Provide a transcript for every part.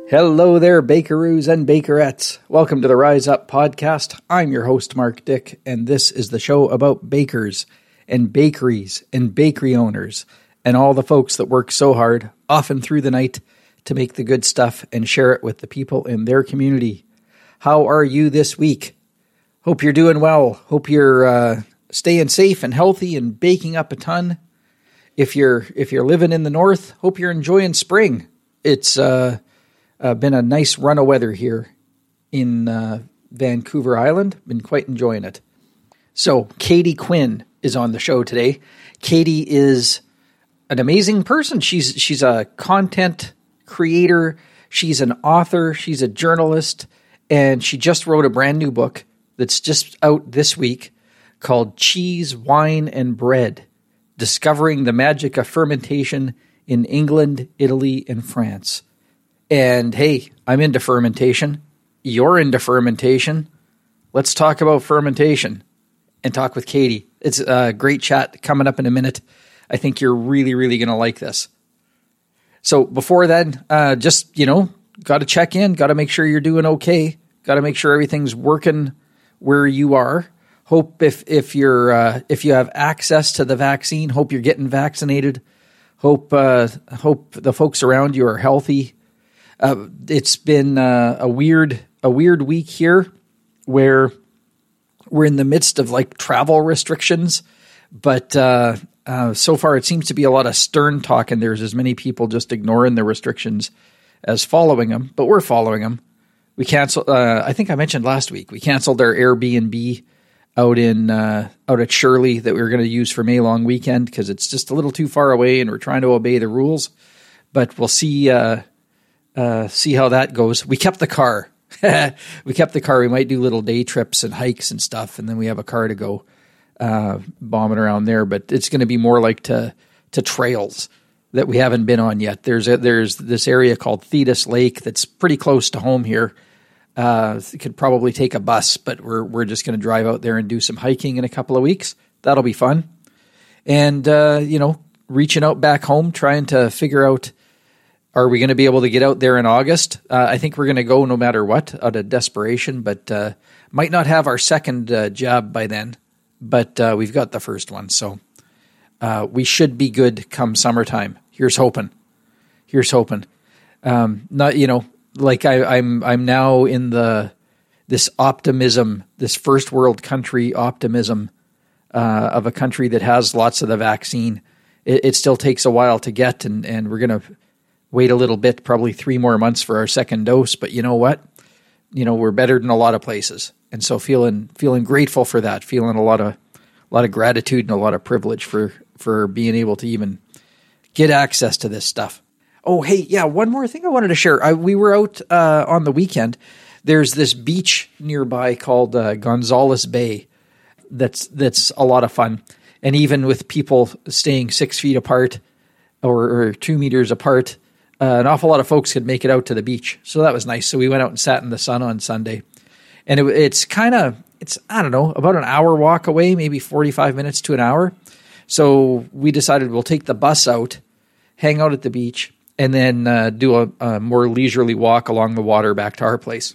Hello there, bakeroos and bakerettes. Welcome to the Rise Up podcast. I'm your host, Mark Dick, and this is the show about bakers and bakeries and bakery owners and all the folks that work so hard, often through the night, to make the good stuff and share it with the people in their community. How are you this week? Hope you're doing well. Hope you're staying safe and healthy and baking up a ton. If you're living in the north, hope you're enjoying spring. It's been a nice run of weather here in Vancouver Island. Been quite enjoying it. So Katie Quinn is on the show today. Katie is an amazing person. She's a content creator. She's an author. She's a journalist. And she just wrote a brand new book that's just out this week called Cheese, Wine, and Bread: Discovering the Magic of Fermentation in England, Italy, and France. And hey, I'm into fermentation. You're into fermentation. Let's talk about fermentation and talk with Katie. It's a great chat coming up in a minute. I think you're really, really going to like this. So before then, got to check in, got to make sure you're doing okay, got to make sure everything's working where you are. Hope if you have access to the vaccine, hope you're getting vaccinated. Hope the folks around you are healthy. It's been a weird week here where we're in the midst of like travel restrictions, but so far it seems to be a lot of stern talk, and there's as many people just ignoring the restrictions as following them, but we're following them. We canceled, I think I mentioned last week, we canceled our Airbnb out at Shirley that we were going to use for May long weekend because it's just a little too far away and we're trying to obey the rules, but we'll see how that goes. We kept the car. We might do little day trips and hikes and stuff, and then we have a car to go bombing around there. But it's going to be more like to trails that we haven't been on yet. There's this area called Thetis Lake that's pretty close to home here. It could probably take a bus, but we're just going to drive out there and do some hiking in a couple of weeks. That'll be fun. And reaching out back home, trying to figure out, are we going to be able to get out there in August? I think we're going to go no matter what, out of desperation, but might not have our second job by then, but we've got the first one. So we should be good come summertime. Here's hoping. I'm now in this optimism, this first world country optimism of a country that has lots of the vaccine. It still takes a while to get, and we're going to wait a little bit, probably 3 more months for our second dose. But you know what? We're better than a lot of places. And so feeling grateful for that, feeling a lot of gratitude and a lot of privilege for being able to even get access to this stuff. Oh, hey, yeah, one more thing I wanted to share. We were out on the weekend. There's this beach nearby called Gonzales Bay that's a lot of fun. And even with people staying 6 feet apart or 2 meters apart, an awful lot of folks could make it out to the beach. So that was nice. So we went out and sat in the sun on Sunday. And it's I don't know, about an hour walk away, maybe 45 minutes to an hour. So we decided we'll take the bus out, hang out at the beach, and then do a more leisurely walk along the water back to our place.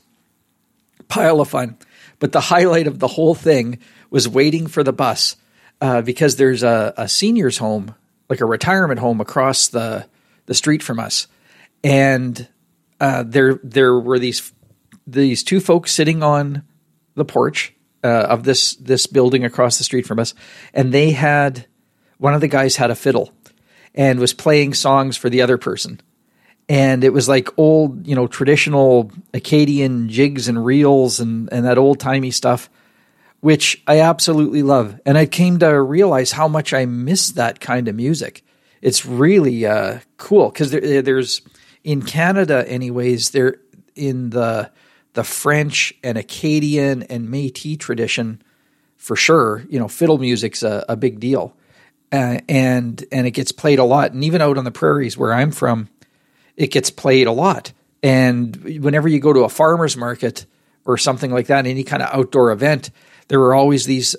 Pile of fun. But the highlight of the whole thing was waiting for the bus because there's a senior's home, like a retirement home across the street from us. And there were these 2 folks sitting on the porch of this building across the street from us. And one of the guys had a fiddle and was playing songs for the other person. And it was like old, traditional Acadian jigs and reels and that old timey stuff, which I absolutely love. And I came to realize how much I miss that kind of music. It's really cool because there's in Canada, anyways. There in the French and Acadian and Métis tradition, for sure. Fiddle music's a big deal, and it gets played a lot. And even out on the prairies where I'm from, it gets played a lot. And whenever you go to a farmer's market or something like that, any kind of outdoor event, there were always these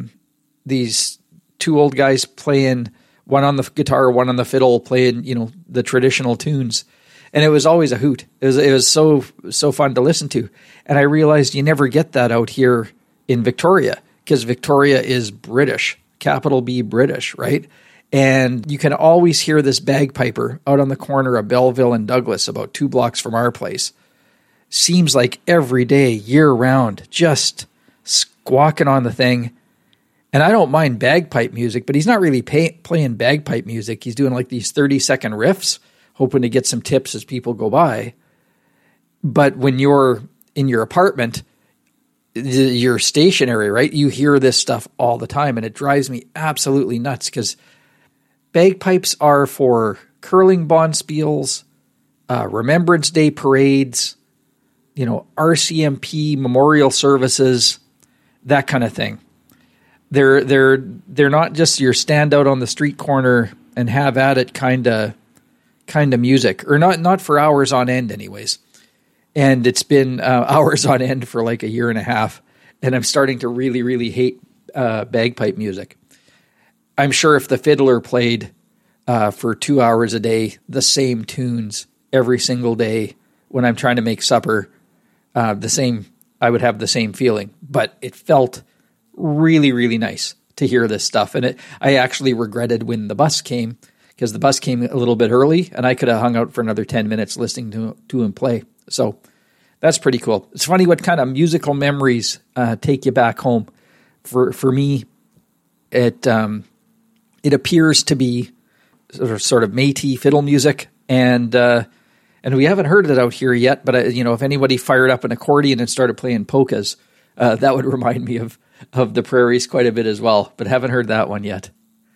2 old guys playing, one on the guitar, one on the fiddle, playing, the traditional tunes. And it was always a hoot. It was so fun to listen to. And I realized you never get that out here in Victoria, because Victoria is British, capital B British, right? And you can always hear this bagpiper out on the corner of Belleville and Douglas, about 2 blocks from our place. Seems like every day, year round, just squawking on the thing. And I don't mind bagpipe music, but he's not really playing bagpipe music. He's doing like these 30-second riffs, hoping to get some tips as people go by. But when you're in your apartment, you're stationary, right? You hear this stuff all the time, and it drives me absolutely nuts, because bagpipes are for curling bonspiels, Remembrance Day parades, RCMP memorial services, that kind of thing. They're not just your stand out on the street corner and have at it kind of music, or not for hours on end anyways. And it's been hours on end for like a year and a half, and I'm starting to really, really hate bagpipe music. I'm sure if the fiddler played for 2 hours a day, the same tunes every single day when I'm trying to make supper, I would have the same feeling. But it felt really, really nice to hear this stuff. And I actually regretted when the bus came, because the bus came a little bit early, and I could have hung out for another 10 minutes listening to him play. So that's pretty cool. It's funny what kind of musical memories take you back home. For me, it appears to be sort of Métis fiddle music, and we haven't heard it out here yet. But if anybody fired up an accordion and started playing polkas, that would remind me of the prairies quite a bit as well. But haven't heard that one yet.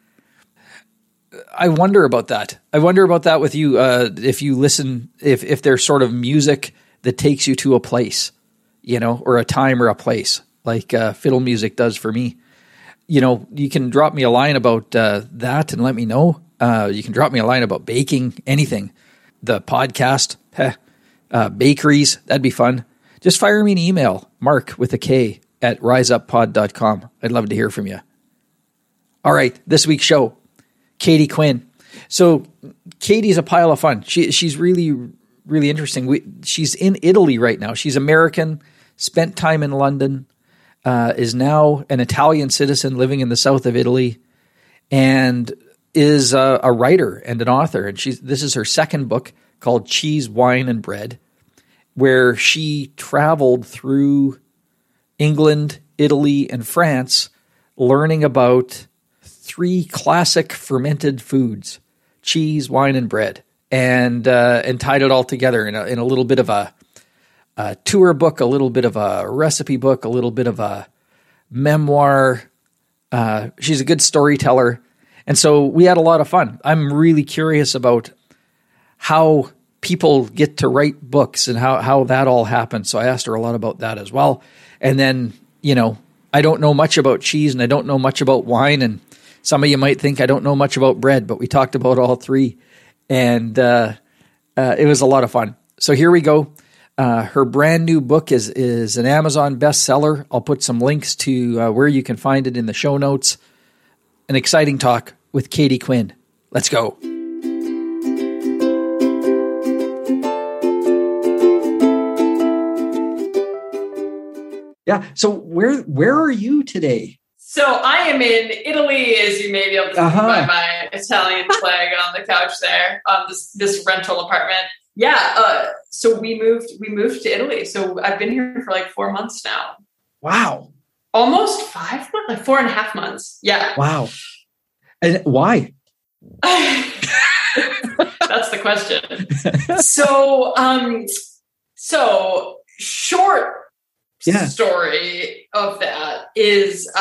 I wonder about that. I wonder about that with you. If you listen, if there's sort of music that takes you to a place, or a time or a place, like fiddle music does for me. You can drop me a line about that and let me know. You can drop me a line about baking, anything. The podcast, bakeries, that'd be fun. Just fire me an email, Mark with a K at riseuppod.com. I'd love to hear from you. All right, this week's show, Katie Quinn. So Katie's a pile of fun. She's really, really interesting. She's in Italy right now. She's American, spent time in London, is now an Italian citizen living in the south of Italy, and is a writer and an author. And this is her second book, called Cheese, Wine, and Bread, where she traveled through England, Italy, and France, learning about 3 classic fermented foods, cheese, wine, and bread, and tied it all together in a little bit of a tour book, a little bit of a recipe book, a little bit of a memoir. She's a good storyteller. And so we had a lot of fun. I'm really curious about how people get to write books and how that all happens. So I asked her a lot about that as well. And then, I don't know much about cheese, and I don't know much about wine. And some of you might think I don't know much about bread, but we talked about all 3. And it was a lot of fun. So here we go. Her brand new book is an Amazon bestseller. I'll put some links to where you can find it in the show notes. An exciting talk with Katie Quinn. Let's go. Yeah. So where are you today? So I am in Italy, as you may be able to see by my Italian flag on the couch there, this rental apartment. Yeah. So we moved to Italy. So I've been here for like 4 months now. Wow. Almost 5 months, like 4.5 months. Yeah. Wow. And why? That's the question. So short story of that is,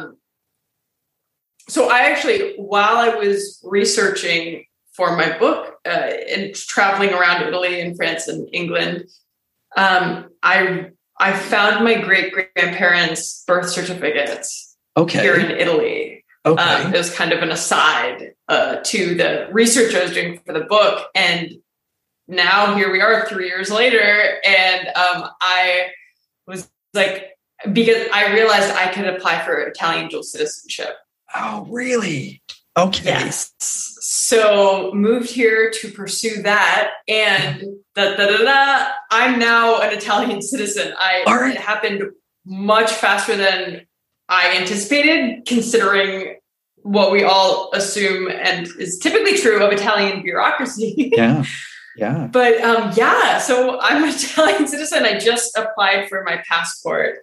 so I actually, while I was researching for my book and traveling around Italy and France and England, I found my great-grandparents' birth certificates here in Italy. Okay. It was kind of an aside to the research I was doing for the book. And now here we are 3 years later. And I was like, because I realized I could apply for Italian dual citizenship. Oh, really? Okay. Yes. So moved here to pursue that, and I'm now an Italian citizen. It happened much faster than I anticipated, considering what we all assume and is typically true of Italian bureaucracy. Yeah. Yeah. But so I'm an Italian citizen. I just applied for my passport.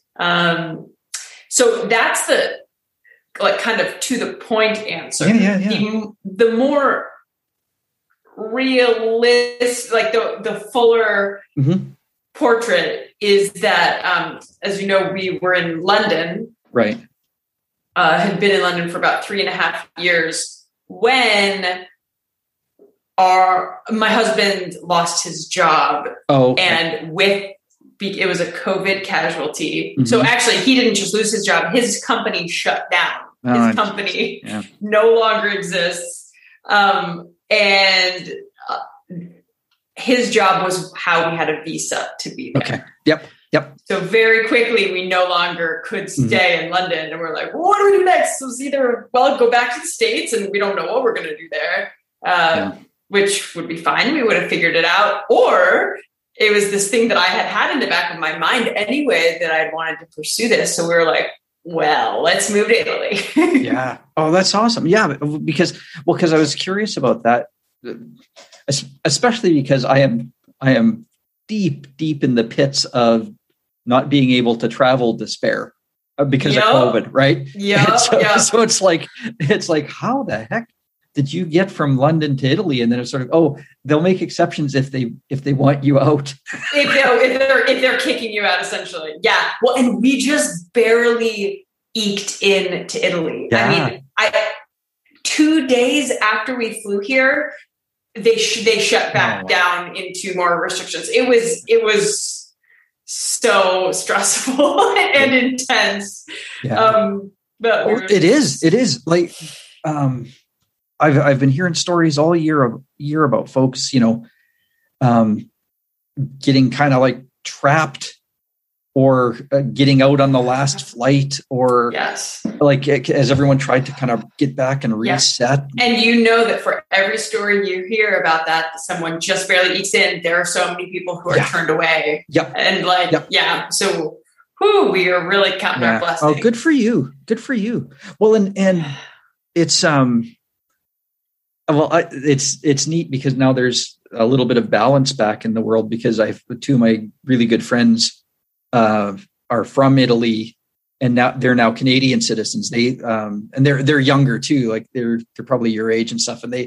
So that's the kind of to the point answer. Yeah. The more realistic, the fuller portrait is that, as you know, we were in London. Right. Had been in London for about 3.5 years when my husband lost his job. Oh, okay. And it was a COVID casualty. Mm-hmm. So actually, he didn't just lose his job. His company shut down. His company no longer exists. And his job was how we had a visa to be there. Okay. Yep. So very quickly, we no longer could stay in London. And we're like, well, what do we do next? So it's either, go back to the States, and we don't know what we're going to do there, which would be fine. We would have figured it out. Or it was this thing that I had in the back of my mind anyway, that I wanted to pursue this. So we were like, well, let's move to Italy. Yeah. Oh, that's awesome. Yeah. Because I was curious about that, especially because I am deep in the pits of not being able to travel despair because of COVID. Right. Yeah. So it's like, how the heck did you get from London to Italy? And then it's sort of, they'll make exceptions if they want you out. if they're kicking you out, essentially. Yeah. Well, and we just barely eked into Italy. Yeah. I mean, 2 days after we flew here, they shut back down into more restrictions. It was so stressful and intense. Yeah. But it is like, I've been hearing stories all year about folks, getting kind of like trapped or getting out on the last flight, or like as everyone tried to kind of get back and reset. Yeah. And you know that for every story you hear about that someone just barely ekes in, there are so many people who are turned away. Yep. And so we are really counting our blessings. Oh, good for you. Good for you. Well, and it's, it's neat because now there's a little bit of balance back in the world, because two of my really good friends are from Italy, and now they're Canadian citizens. They and they're younger too, like they're probably your age and stuff. And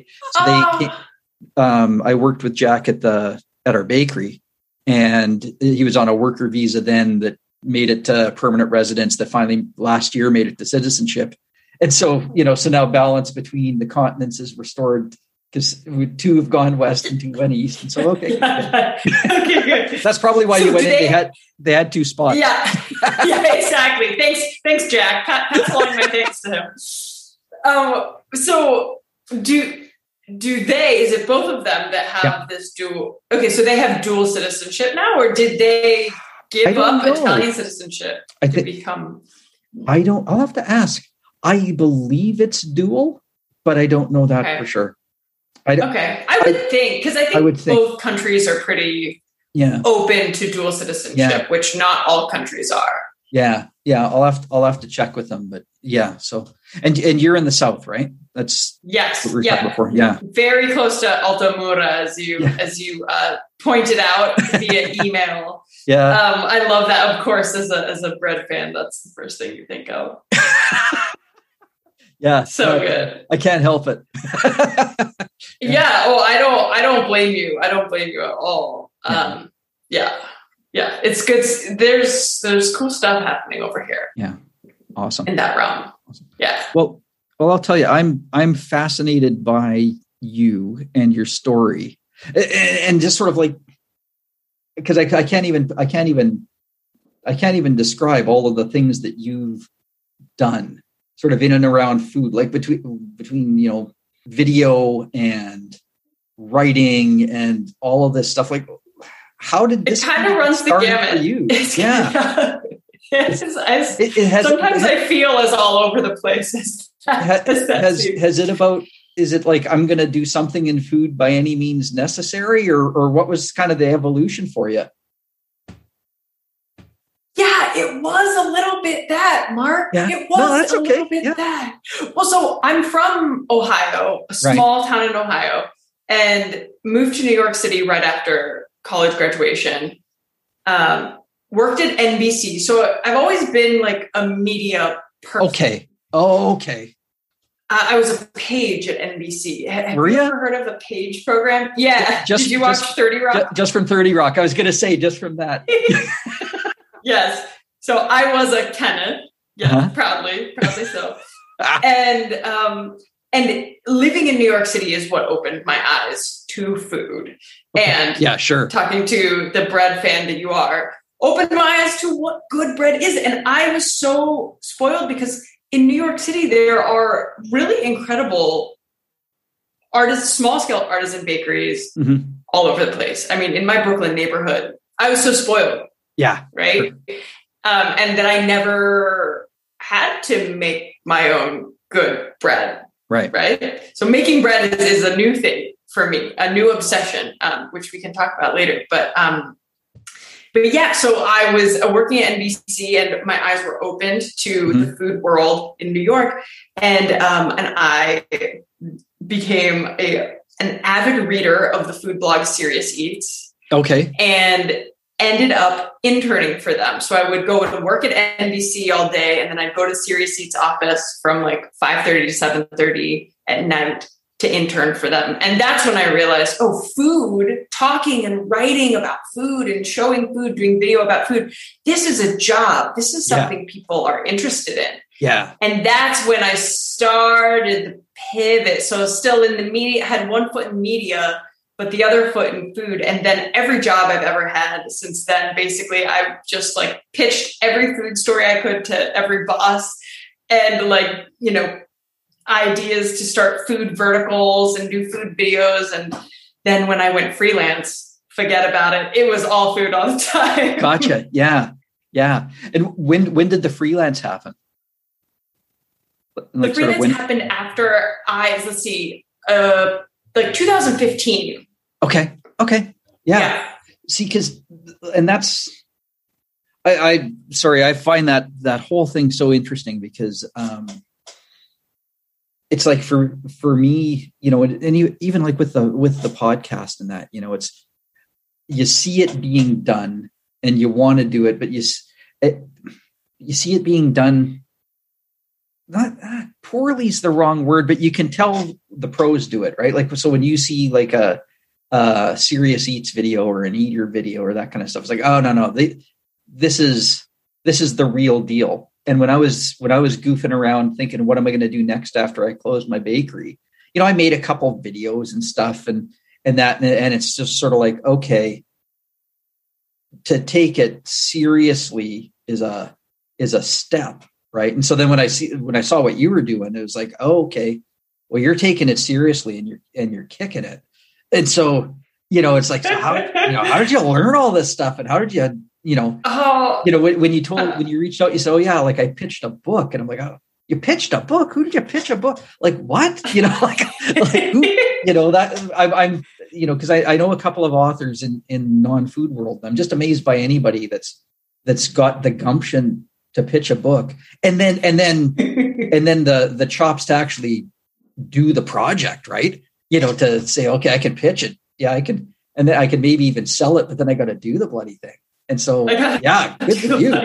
I worked with Jack at our bakery, and he was on a worker visa then that made it to permanent residence, that finally last year made it to citizenship. And so, so now balance between the continents is restored, because two have gone west and two went east. And so, okay. Okay, good. That's probably why you went in. They had two spots. Yeah, exactly. Thanks, Jack. Pass along my thanks to him. So do they, is it both of them that have this dual? Okay, so they have dual citizenship now, or did they give up Italian citizenship to become? I'll have to ask. I believe it's dual, but I don't know that for sure. I would think, because I think both countries are pretty open to dual citizenship, which not all countries are. Yeah. I'll have to check with them, but yeah. So, and you're in the south, right? That's what we were talking before. Yeah, very close to Altamura, as you pointed out via email. Yeah, I love that. Of course, as a bread fan, that's the first thing you think of. Yeah, so good. I can't help it. Yeah. Oh, I don't blame you. I don't blame you at all. Yeah. It's good. There's cool stuff happening over here. Yeah. Awesome. In that realm. Awesome. Yeah. Well, I'll tell you, I'm fascinated by you and your story, and just sort of like, because I can't even describe all of the things that you've done, sort of in and around food, like between video and writing and all of this stuff. Like, how did this? It kind of runs the gamut for you? Yeah. Sometimes I feel as all over the place has it about, is it like, I'm going to do something in food by any means necessary, or what was kind of the evolution for you? Yeah, it was a little bit that, Mark. Yeah. It was a little bit that. Well, so I'm from Ohio, a small town in Ohio, and moved to New York City right after college graduation. Worked at NBC. So I've always been like a media person. Okay. Oh, okay. I was a page at NBC. Have Were you you ever heard of the Page program? Yeah. Did you watch 30 Rock? Just from 30 Rock. I was going to say just from that. Yes. So I was a Kenneth. Yeah, proudly so. And living in New York City is what opened my eyes to food. Okay. And yeah, sure. Talking to the bread fan that you are, opened my eyes to what good bread is. And I was so spoiled because in New York City, there are really incredible small scale artisan bakeries all over the place. I mean, in my Brooklyn neighborhood, I was so spoiled. Yeah. Right. Sure. And that I never had to make my own good bread. Right. Right. So making bread is a new thing for me, a new obsession, which we can talk about later. But yeah, so I was working at NBC and my eyes were opened to the food world in New York. And I became an avid reader of the food blog Serious Eats. Okay. And ended up interning for them. So I would go to work at NBC all day, and then I'd go to Serious Eats office from like 5:30 to 7:30 at night to intern for them. And that's when I realized, food, talking and writing about food and showing food, doing video about food, this is a job. This is something people are interested in. Yeah. And that's when I started the pivot. So still in the media, had one foot in media, but the other foot in food. And then every job I've ever had since then, basically, I've just like pitched every food story I could to every boss and ideas to start food verticals and do food videos. And then when I went freelance, forget about it. It was all food all the time. Gotcha. Yeah. Yeah. And when did the freelance happen? The freelance happened after like 2015. Okay. Yeah. See, and that's, I find that whole thing so interesting because, it's like for me, and even like with the podcast and that, it's, you see it being done and you want to do it, but you see it being done. Not poorly is the wrong word, but you can tell the pros do it, right? Like, so when you see like a Serious Eats video or an Eater video or that kind of stuff, it's like, oh no, this is the real deal. And when I was goofing around thinking, what am I going to do next after I close my bakery? I made a couple videos and stuff and it's just sort of like, okay, to take it seriously is a step. Right. And so then when I saw what you were doing, it was like, oh, okay, well, you're taking it seriously and you're kicking it. And so, it's like, so how did you learn all this stuff? And how did you, when you reached out, you said, oh yeah, like I pitched a book. And I'm like, oh, you pitched a book? Who did you pitch a book? Like what? Like who, that I'm, cause I know a couple of authors in non-food world. I'm just amazed by anybody that's got the gumption to pitch a book and then the chops to actually do the project, right? To say, okay, I can pitch it. Yeah, I can. And then I can maybe even sell it, but then I got to do the bloody thing. And so, yeah, good for you.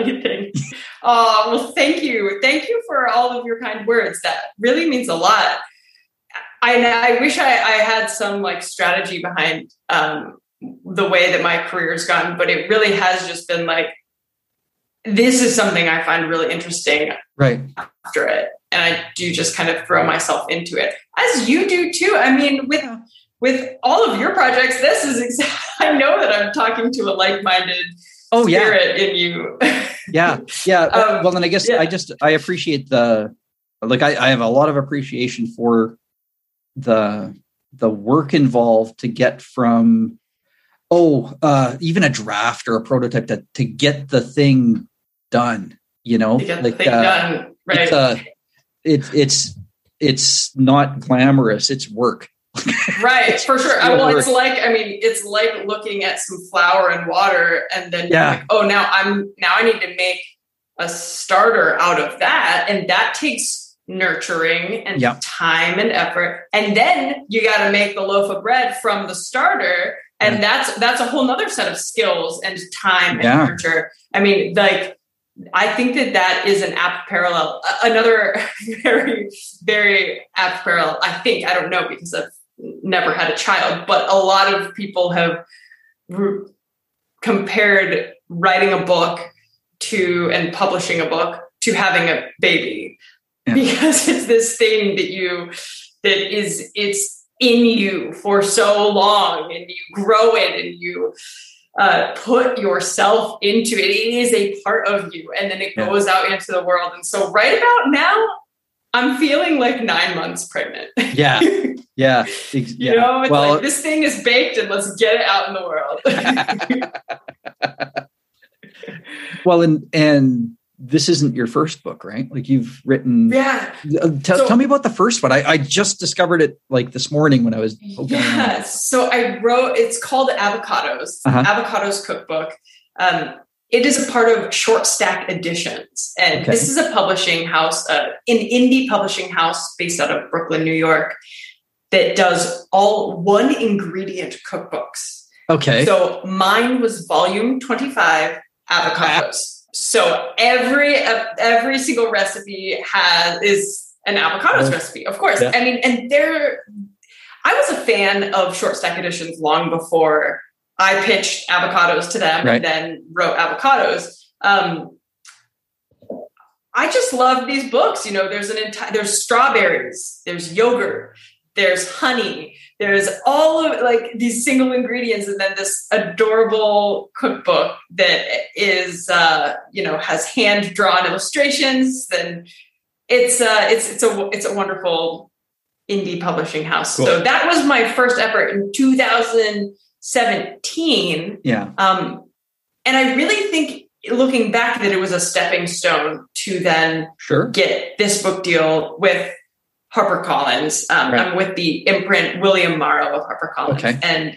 Well, thank you. Thank you for all of your kind words. That really means a lot. I wish I had some like strategy behind the way that my career's gone, but it really has just been like, this is something I find really interesting right after it. And I do just kind of throw myself into it as you do too. I mean, with all of your projects, this is I know that I'm talking to a like-minded spirit in you. Yeah. Well, then I guess I appreciate I have a lot of appreciation for the work involved to get from, even a draft or a prototype to get the thing done, to get the thing done. Right. It's it's not glamorous. It's work. Right, for sure. Well, it's like looking at some flour and water, and then like, oh, now I need to make a starter out of that, and that takes nurturing and time and effort, and then you got to make the loaf of bread from the starter, and that's a whole nother set of skills and time and nurture. I mean, like, I think that is an apt parallel. Another very, very apt parallel, I think, I don't know, because I've never had a child, but a lot of people have compared writing a book and publishing a book to having a baby, because it's this thing it's in you for so long, and you grow it, and you put yourself into it. It is a part of you, and then it goes out into the world. And so right about now, I'm feeling like 9 months pregnant. Yeah. Yeah. You know, it's like, this thing is baked and let's get it out in the world. Well, and this isn't your first book, right? Like, you've written. Yeah. Tell me about the first one. I just discovered it like this morning when I was. So I wrote, it's called Avocados, Avocados Cookbook. It is a part of Short Stack Editions. And this is a publishing house, an indie publishing house based out of Brooklyn, New York, that does all one ingredient cookbooks. Okay. So mine was volume 25, avocados. So every single recipe is an avocados recipe, of course. Yeah. I mean, I was a fan of Short Stack Editions long before I pitched avocados to them and then wrote avocados. I just love these books. You know, there's strawberries, there's yogurt, there's honey, there's all of like these single ingredients, and then this adorable cookbook that is, has hand drawn illustrations. And it's a wonderful indie publishing house. Cool. So that was my first effort in 2017. Yeah. And I really think, looking back, that it was a stepping stone to then get this book deal with HarperCollins. I'm with the imprint William Morrow of HarperCollins. Okay. And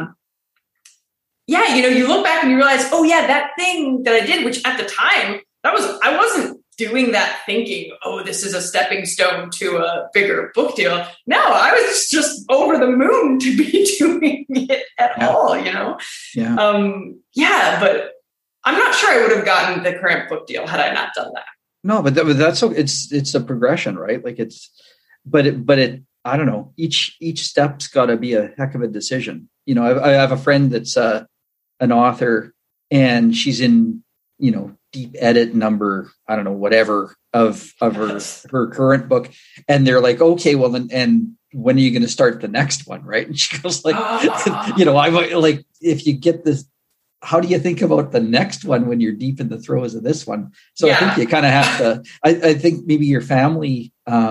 you look back and you realize, oh yeah, that thing that I did, which at the time I wasn't doing that thinking, oh, this is a stepping stone to a bigger book deal. No, I was just over the moon to be doing it at all, you know? Yeah. But I'm not sure I would have gotten the current book deal had I not done that. No, but that's so it's a progression, right? Like but it I don't know. Each step's got to be a heck of a decision. You know, I have a friend that's an author, and she's in, deep edit number, I don't know, whatever of her current book, and they're like, okay, well then, and when are you going to start the next one, right? And she goes like, I like, if you get this. How do you think about the next one when you're deep in the throes of this one? So I think you kind of have to, I think maybe your family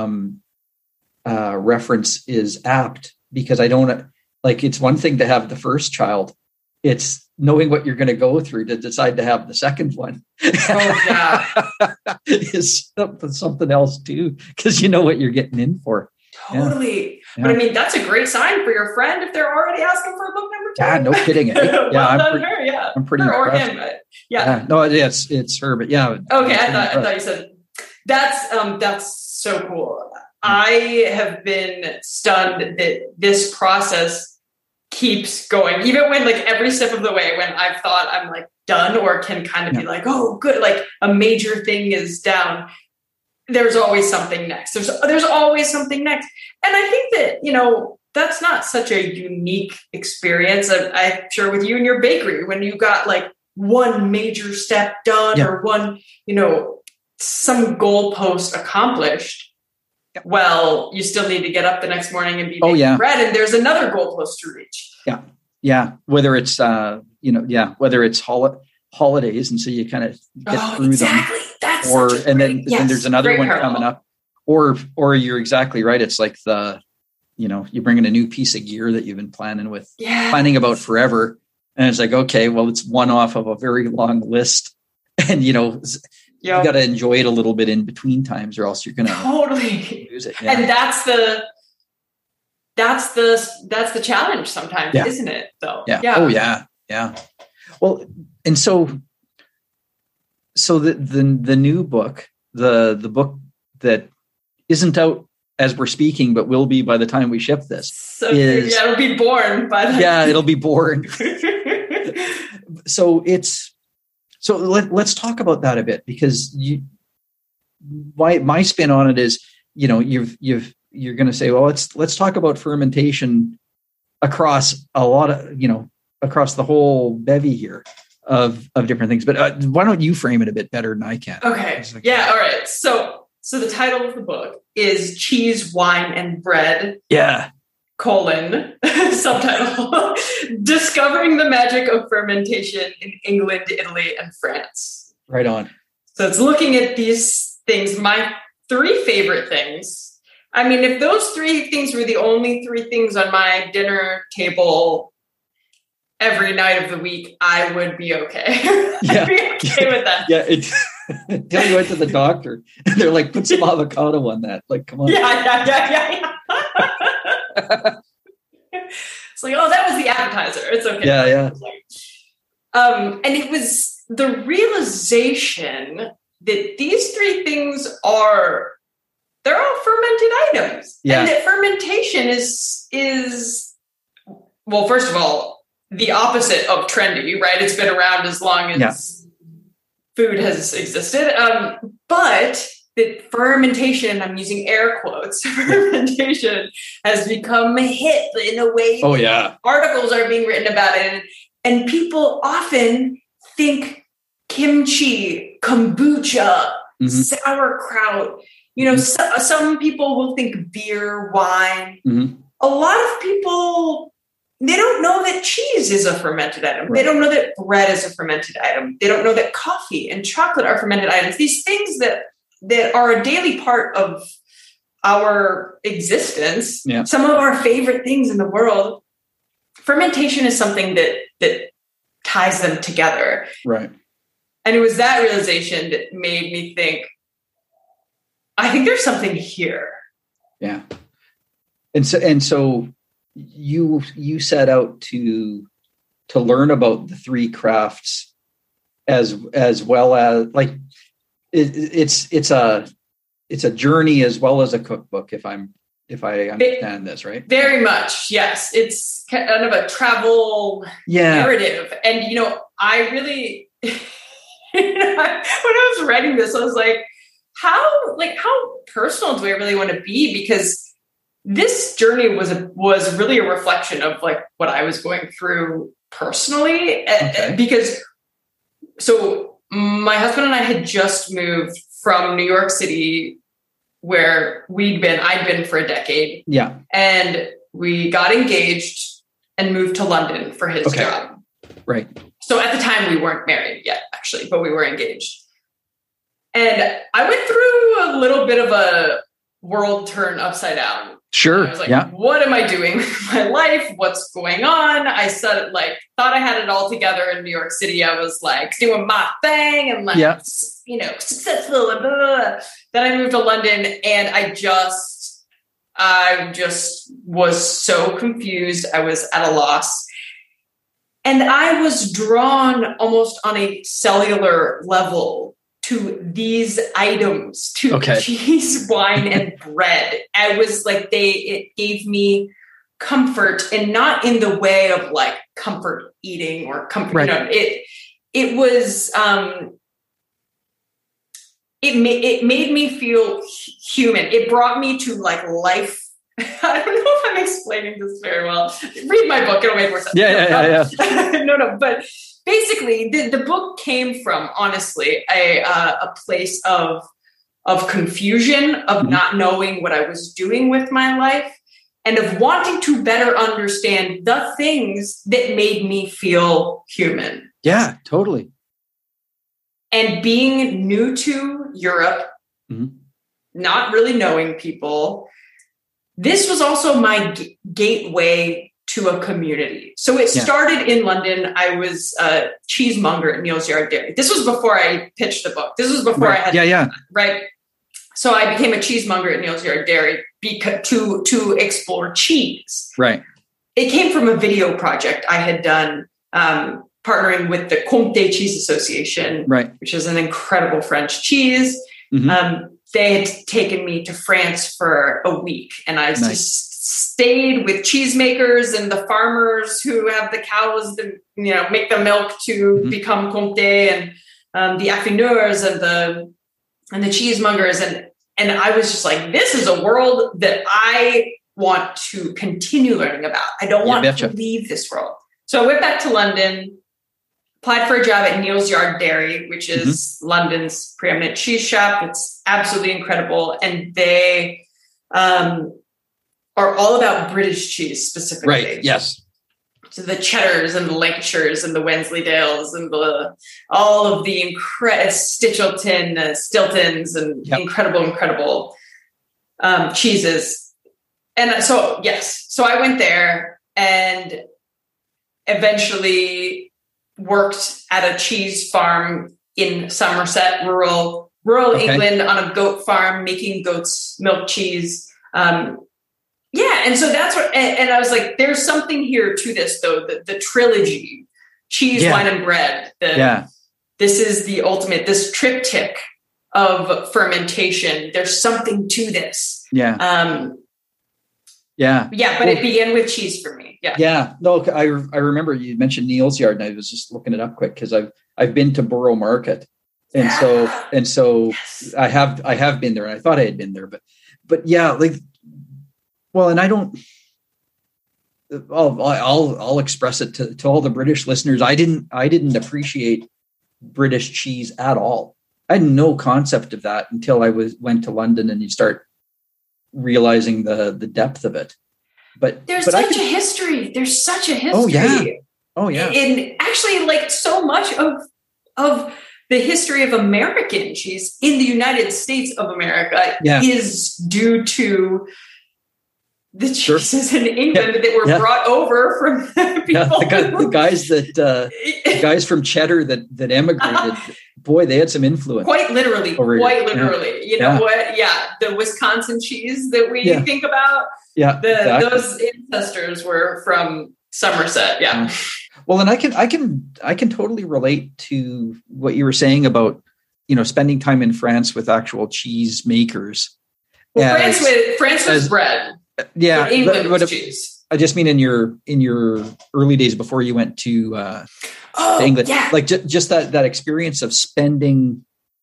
reference is apt, because I don't like, it's one thing to have the first child. It's knowing what you're going to go through to decide to have the second one. Oh, yeah. Is something else too, because you know what you're getting in for. Totally. Yeah. But I mean, that's a great sign for your friend if they're already asking for a book number 2. Yeah, no kidding. I'm pretty impressed. Or him. No, it's her, but yeah. Okay, I thought you said that's so cool. I have been stunned that this process keeps going, even when like every step of the way, when I've thought I'm like done or can kind of be like, oh, good, like a major thing is down. There's always something next. There's always something next. And I think that, that's not such a unique experience. I'm sure with you and your bakery, when you got like one major step done or one, some goalpost accomplished, well, you still need to get up the next morning and be baking bread, and there's another goalpost to reach. Yeah. Yeah. Whether it's, whether it's holidays. And so you kind of get through them. Then there's another one coming up, or you're exactly right. It's like you bring in a new piece of gear that you've been planning about forever. And it's like, okay, well, it's one off of a very long list, and you got to enjoy it a little bit in between times, or else you're going to use it. Yeah. And that's the challenge sometimes, isn't it? Though. Yeah. Oh yeah. Yeah. Well, and so the new book, the book that isn't out as we're speaking, but will be by the time we ship this. So it'll be born by the it'll be born. So let's talk about that a bit, because my spin on it is, you're going to say, well, let's talk about fermentation across a lot of, across the whole bevy here of different things. But why don't you frame it a bit better than I can? Okay. Yeah. All right. So the title of the book is Cheese, Wine, and Bread. Yeah. Subtitle, Discovering the Magic of Fermentation in England, Italy, and France. Right on. So it's looking at these things, my 3 favorite things. I mean, if those 3 things were the only 3 things on my dinner table every night of the week, I would be okay. I'd be okay with that. Yeah. Until you went to the doctor and they're like, put some avocado on that. Like, come on. Yeah. It's like, oh, that was the appetizer. It's okay. Yeah. And it was the realization that these 3 things they're all fermented items. Yeah. And that fermentation is, well, first of all, the opposite of trendy, right? It's been around as long as food has existed. But that fermentation, I'm using air quotes, fermentation has become hip in a way. Oh, yeah. Articles are being written about it. And people often think kimchi, kombucha, sauerkraut. Some people will think beer, wine. Mm-hmm. A lot of people, they don't know that cheese is a fermented item. Right. They don't know that bread is a fermented item. They don't know that coffee and chocolate are fermented items. These things that are a daily part of our existence. Yeah. Some of our favorite things in the world. Fermentation is something that ties them together. Right. And it was that realization that made me think, I think there's something here. Yeah. And so you set out to learn about the 3 crafts as well as, like, it's a journey as well as a cookbook, if I understand this right. Very much, yes. It's kind of a travel narrative, and I really, when I was writing this, I was like, how personal do I really want to be? Because this journey was really a reflection of like what I was going through personally, because so my husband and I had just moved from New York City, where I'd been for a decade. Yeah. And we got engaged and moved to London for his job. Right. So at the time we weren't married yet, actually, but we were engaged. And I went through a little bit of a world turn upside down. Sure. I was like, what am I doing with my life? What's going on? I thought I had it all together in New York City. I was like doing my thing and successful and blah, blah, blah. Then I moved to London and I just was so confused. I was at a loss. And I was drawn almost on a cellular level to these items, to cheese, wine, and bread. I was like, it gave me comfort, and not in the way of like comfort eating or comfort, right. It was, it made me feel human. It brought me to like life. I don't know if I'm explaining this very well. Read my book; it'll make more sense. Yeah. No, but basically, the book came from, honestly, a place of confusion, of not knowing what I was doing with my life, and of wanting to better understand the things that made me feel human. Yeah, totally. And being new to Europe, not really knowing people, this was also my gateway to a community. So it started in London. I was a cheesemonger at Neal's Yard Dairy. This was before I pitched the book. This was before I had, right? So I became a cheesemonger at Neal's Yard Dairy to explore cheese. Right. It came from a video project I had done, partnering with the Comté Cheese Association, right, which is an incredible French cheese. Mm-hmm. They had taken me to France for a week, and I just stayed with cheesemakers and the farmers who have the cows that, you know, make the milk to become Comté, and the affineurs and the cheesemongers. And I was just like, this is a world that I want to continue learning about. I don't want to leave this world. So I went back to London, applied for a job at Neal's Yard Dairy, which is London's preeminent cheese shop. It's absolutely incredible. And they are all about British cheese specifically. Right, yes. So the Cheddars and the Lancashires and the Wensleydales and all of the Stiltons and incredible cheeses. And so, yes. So I went there and eventually worked at a cheese farm in Somerset, rural England, on a goat farm, making goat's milk cheese. And so that's what, and I was like, there's something here to this, though, the trilogy, cheese, wine, and bread. This is the ultimate, this triptych of fermentation. There's something to this. But it began with cheese for me. No, I remember you mentioned Neal's Yard, and I was just looking it up quick because I've been to Borough Market, and so I have been there, and I thought I had been there, but yeah, like, well, and I don't. I'll express it to all the British listeners. I didn't appreciate British cheese at all. I had no concept of that until I went to London, and you start realizing the depth of it. But there's such a history. There's such a history. Oh yeah. And actually, like, so much of the history of American cheese in the United States of America is due to the cheeses in England that were brought over from people. The guys from Cheddar that emigrated. Boy, they had some influence. Quite literally. You know what? Yeah, the Wisconsin cheese that we think about. Yeah, those ancestors were from Somerset. Yeah. Well, and I can totally relate to what you were saying about, you know, spending time in France with actual cheese makers. Well, France was bread. Yeah, England was cheese. I just mean in your early days before you went to England, like just that experience of spending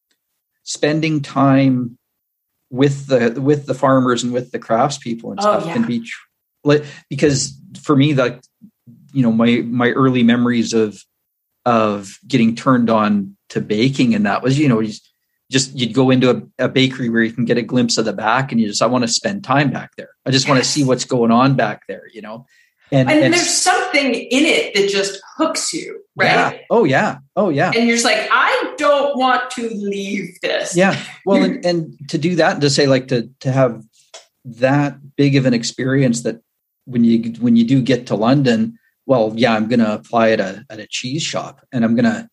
time with the farmers and with the craftspeople and stuff can be because for me, like, you know, my early memories of getting turned on to baking, and that was, you know, you'd go into a bakery where you can get a glimpse of the back, and I want to spend time back there. I just want to see what's going on back there, you know? And there's something in it that just hooks you, right? Yeah. Oh yeah. And you're just like, I don't want to leave this. Yeah. Well, and to do that, and to say, like, to have that big of an experience, that when you do get to London, well, yeah, I'm going to apply at a cheese shop, and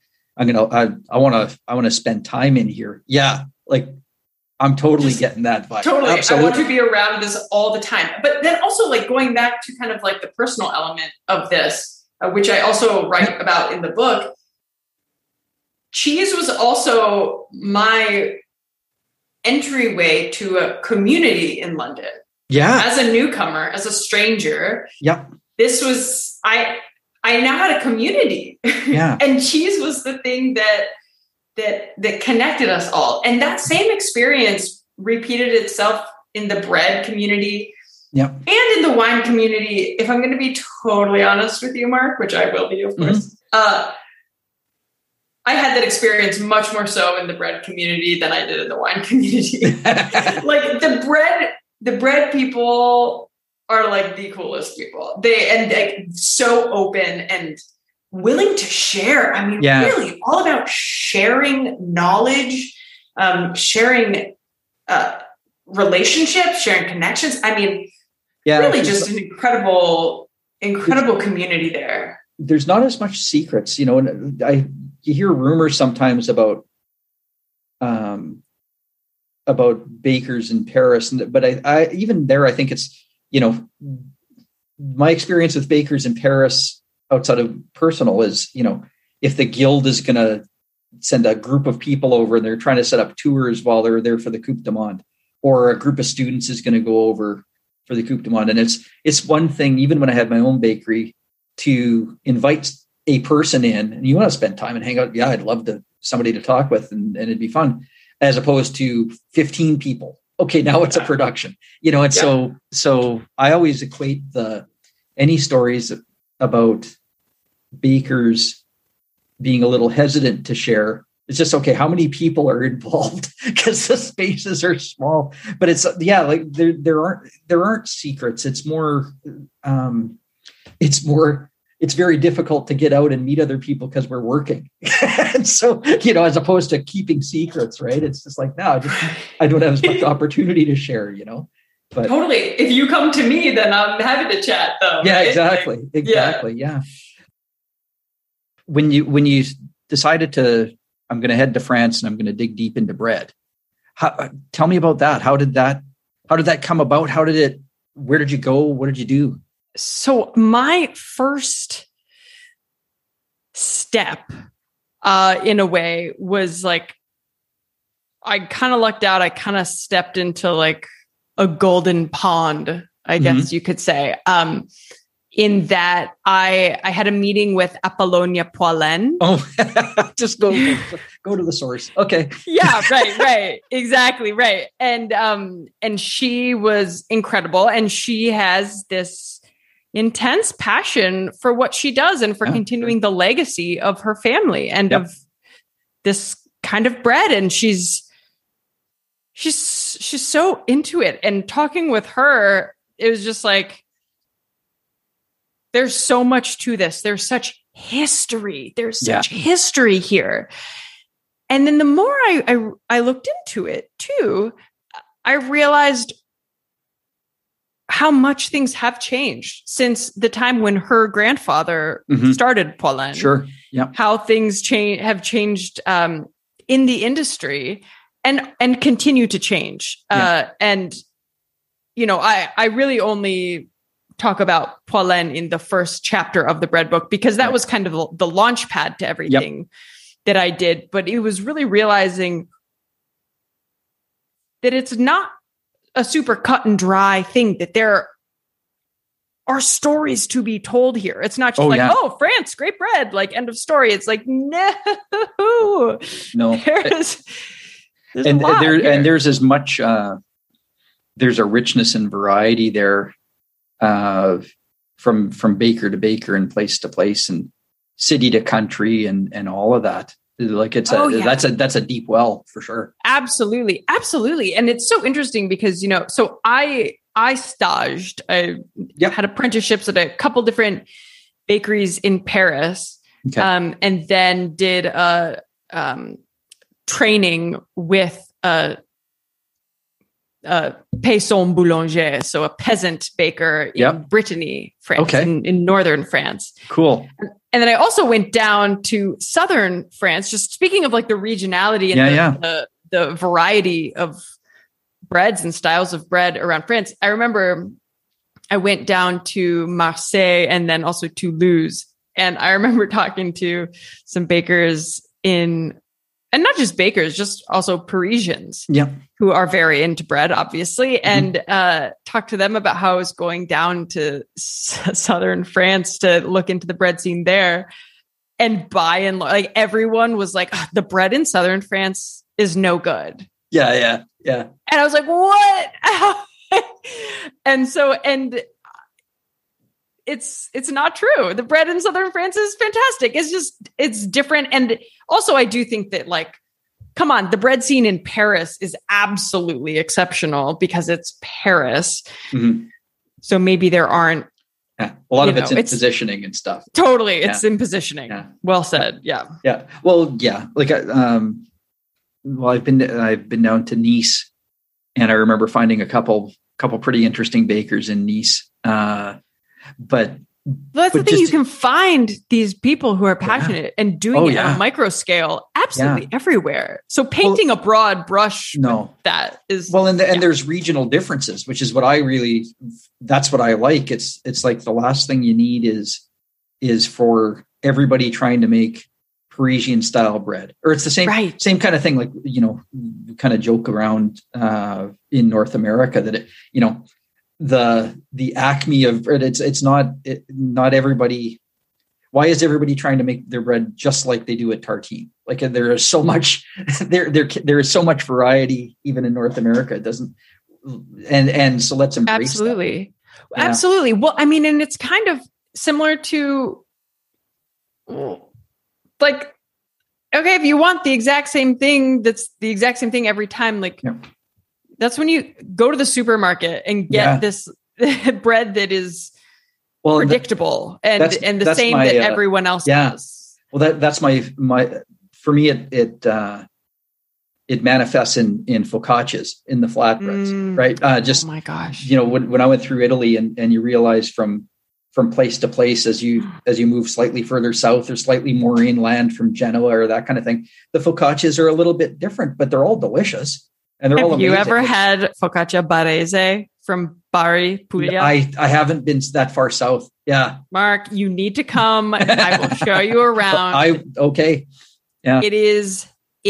I want to spend time in here. Yeah. Like, I'm totally getting that vibe. Totally. Absolutely. I want to be around this all the time. But then also, like, going back to kind of like the personal element of this, which I also write about in the book, cheese was also my entryway to a community in London. Yeah. As a newcomer, as a stranger. Yep. This was, I now had a community. Yeah. And cheese was the thing that connected us all. And that same experience repeated itself in the bread community. Yep. And in the wine community. If I'm going to be totally honest with you, Mark, which I will be, of course, I had that experience much more so in the bread community than I did in the wine community. Like, the bread people are like the coolest people. They so open and willing to share. I mean, really all about sharing knowledge, sharing relationships, sharing connections. I mean, really just an incredible community there. There's not as much secrets, you know, and you hear rumors sometimes about about bakers in Paris, but I even there, I think it's, my experience with bakers in Paris outside of personal is, if the guild is going to send a group of people over and they're trying to set up tours while they're there for the Coupe du Monde, or a group of students is going to go over for the Coupe du Monde. And it's one thing, even when I had my own bakery, to invite a person in and you want to spend time and hang out. Yeah, I'd love somebody to talk with and it'd be fun, as opposed to 15 people. Okay, now it's a production, and so I always equate any stories about bakers being a little hesitant to share. It's just, okay, how many people are involved? Because the spaces are small, but it's, like there aren't secrets. It's more, it's very difficult to get out and meet other people because we're working. And so, as opposed to keeping secrets, right? It's just like, no, I don't have as much opportunity to share, but totally. If you come to me, then I'm happy to chat though. Yeah, right? exactly. Yeah. When you decided I'm going to head to France and I'm going to dig deep into bread. Tell me about that. How did that come about? Where did you go? What did you do? So my first step, in a way, was like, I kind of lucked out. I kind of stepped into like a golden pond, I guess you could say. In that I had a meeting with Apollonia Poilâne. Oh, just go to the source. Okay. Yeah, right. Exactly. Right. And she was incredible. And she has this intense passion for what she does and for continuing the legacy of her family and of this kind of bread. And she's so into it. And talking with her, it was just like, there's so much to this. There's such history. There's such history here. And then the more I looked into it too, I realized how much things have changed since the time when her grandfather started Poilâne. Sure. Yeah. How things have changed in the industry and continue to change. And, I really only talk about Poilâne in the first chapter of the bread book, because that was kind of the launch pad to everything that I did. But it was really realizing that it's not a super cut and dry thing, that there are stories to be told here. It's not just France, great bread, like end of story. It's like, no. There's as much, there's a richness and variety there. From baker to baker and place to place and city to country and all of that. Like that's a deep well for sure. Absolutely. And it's so interesting because, so I staged, I had apprenticeships at a couple different bakeries in Paris. Okay. And then did a training with a paysan boulanger, so a peasant baker in Brittany, France, in northern France. Cool. And then I also went down to southern France, just speaking of like the regionality and the variety of breads and styles of bread around France. I remember I went down to Marseille and then also Toulouse. And I remember talking to some bakers and not just bakers, just also Parisians who are very into bread, obviously, and talked to them about how I was going down to southern France to look into the bread scene there. And by and large, like everyone was like, the bread in southern France is no good. Yeah. And I was like, what? and it's not true. The bread in southern France is fantastic. It's different. And also I do think that, like, come on, the bread scene in Paris is absolutely exceptional because it's Paris. So maybe there aren't a lot of it's in positioning and stuff. Totally. It's in positioning. Well said. Yeah. Well, like, I've been down to Nice, and I remember finding a couple pretty interesting bakers in Nice. But That's the thing. You can find these people who are passionate and doing it on a micro scale absolutely everywhere. So painting a broad brush, that is and there's regional differences, which is what that's what I like. It's like the last thing you need is for everybody trying to make Parisian style bread, or it's the same kind of thing. Like, we kind of joke around in North America that the acme of bread, it's not everybody. Why is everybody trying to make their bread just like they do at Tartine? Like, there is so much there is so much variety even in North America. It doesn't, and so let's embrace absolutely that. Absolutely. Well, I mean, and it's kind of similar to, like, okay, if you want the exact same thing, that's the exact same thing every time. Like, that's when you go to the supermarket and get this bread that is predictable and the same that everyone else does. Well, that's my for me, it manifests in focaccias, in the flatbreads, right? Oh my gosh. When I went through Italy and you realize from place to place, as you move slightly further south or slightly more inland from Genoa or that kind of thing, the focaccias are a little bit different, but they're all delicious. And they're all amazing. Have you ever had focaccia barese from Bari, Puglia? I haven't been that far south. Yeah. Mark, you need to come. I will show you around. Okay. Yeah. It is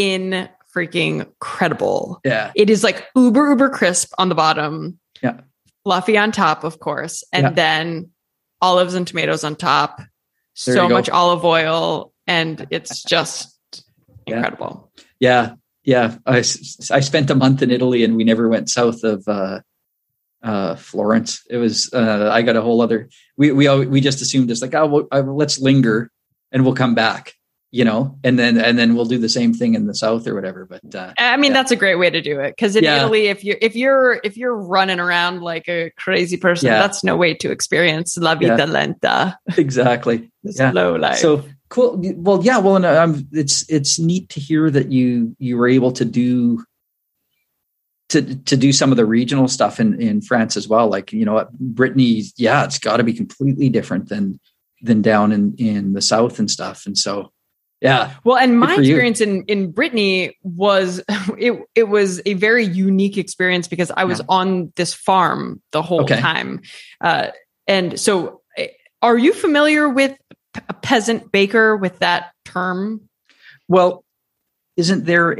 incredible. Yeah. It is like uber crisp on the bottom. Yeah. Fluffy on top, of course. And then olives and tomatoes on top. So much olive oil. And it's just incredible. Yeah. Yeah. I spent a month in Italy and we never went south of Florence. It was, I got a whole other, we just assumed it's like, let's linger and we'll come back, and then we'll do the same thing in the south or whatever. But I mean, that's a great way to do it. Cause in Italy, if you're running around like a crazy person, that's no way to experience la vita lenta. Exactly. Slow life. So cool. Well, yeah. Well, and it's neat to hear that you were able to do some of the regional stuff in France as well. Like, Brittany, it's got to be completely different than down in the south and stuff. And so, yeah. Well, and my experience in Brittany was, it was a very unique experience because I was on this farm the whole time. And so are you familiar with a peasant baker, with that term? Well, isn't there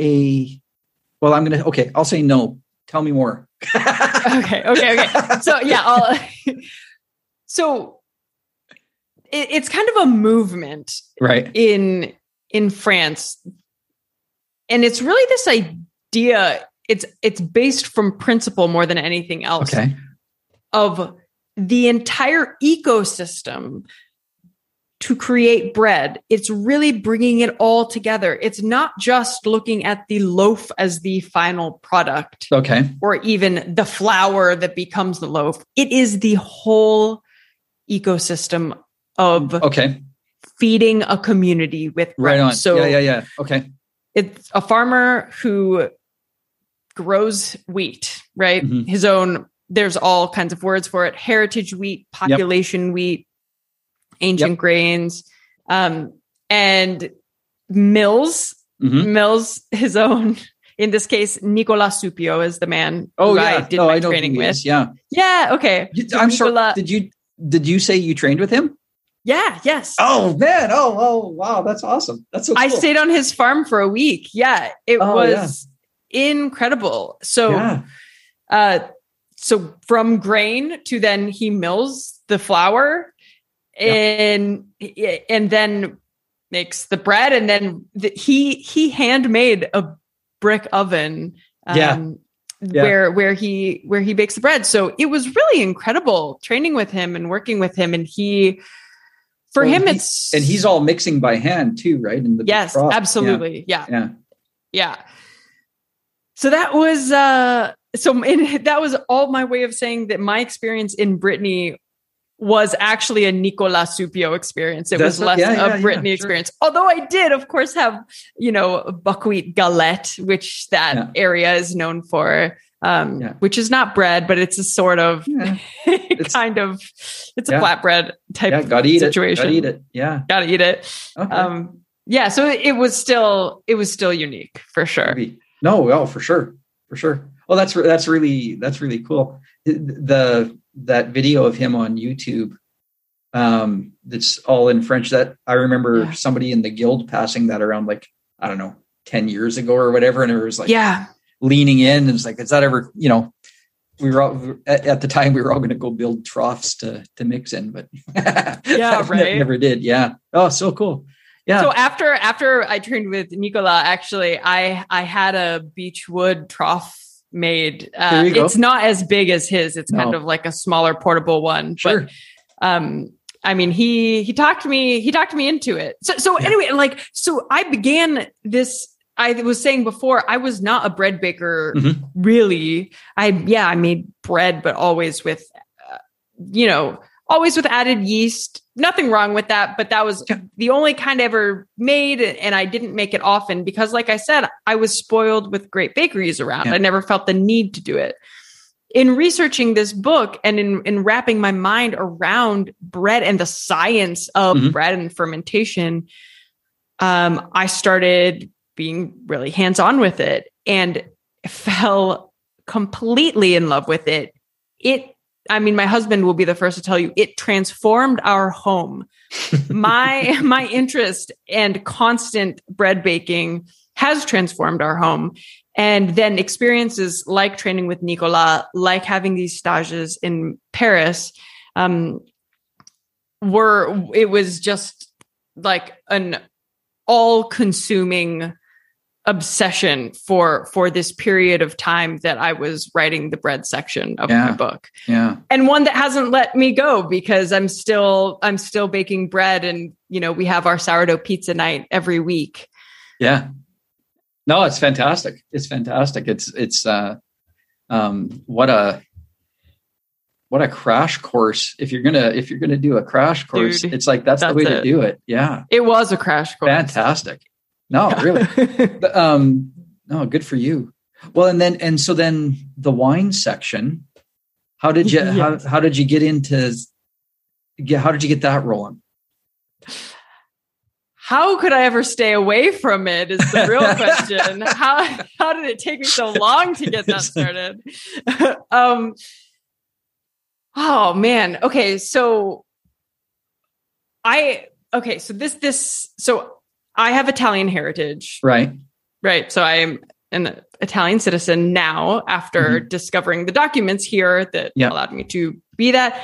I'll say no. Tell me more. Okay. So it's kind of a movement, right, in France. And it's really this idea, it's based from principle more than anything else, of the entire ecosystem to create bread. It's really bringing it all together. It's not just looking at the loaf as the final product, or even the flour that becomes the loaf. It is the whole ecosystem of feeding a community with bread. Right on. So yeah. Okay. It's a farmer who grows wheat, right? Mm-hmm. His own, there's all kinds of words for it. Heritage wheat, population wheat, ancient grains, and mills his own. In this case, Nicolas Supio is the man I did my training with. Yeah. Okay. I'm sorry. Did you say you trained with him? Yeah. Yes. Oh man. Oh, wow. That's awesome. That's so cool. I stayed on his farm for a week. Yeah. It was incredible. So, so from grain to then he mills the flour and then makes the bread. And then he handmade a brick oven, where he bakes the bread. So it was really incredible training with him and working with him. And he's all mixing by hand too, right? In the absolutely. Yeah. So that was, that was all my way of saying that my experience in Brittany was actually a Nicolas Supio experience. It was less a Brittany experience. Although I did, of course, have, buckwheat galette, which that area is known for. which is not bread, but it's a sort of it's a flatbread type situation. Gotta eat it. Yeah. Gotta eat it. Okay. So it was still unique for sure. No, well, for sure. Well, that's really cool. That video of him on YouTube, that's all in French, that I remember somebody in the guild passing that around, like, I don't know, 10 years ago or whatever. And it was like, leaning in, and it's like, is that ever, we were all, at the time we were all going to go build troughs to mix in, but never did. Yeah. Oh, so cool. Yeah. So after I trained with Nicolas, actually, I had a beech wood trough made. It's not as big as his. It's kind of like a smaller portable one. Sure. But I mean, he talked me into it. So anyway, so I began this. I was saying before, I was not a bread baker, really. I made bread, but always with, always with added yeast. Nothing wrong with that, but that was the only kind I ever made, and I didn't make it often because, like I said, I was spoiled with great bakeries around. I never felt the need to do it. In researching this book and in wrapping my mind around bread and the science of bread and fermentation, I started being really hands-on with it and fell completely in love with it. My husband will be the first to tell you, it transformed our home. My interest and constant bread baking has transformed our home. And then experiences like training with Nicolas, like having these stages in Paris, it was just like an all-consuming obsession for this period of time that I was writing the bread section of my book. Yeah. And one that hasn't let me go because I'm still baking bread, and we have our sourdough pizza night every week. Yeah. No, it's fantastic. It's fantastic. It's what a crash course. If you're gonna do a crash course, it's like that's the way to do it. Yeah. It was a crash course. Fantastic. No, really. No, good for you. Well, and so then the wine section, how did you how did you get that rolling? How could I ever stay away from it is the real question. How did it take me so long to get that started? Oh man. Okay. So I have Italian heritage. Right. So I am an Italian citizen now after discovering the documents here that allowed me to be that.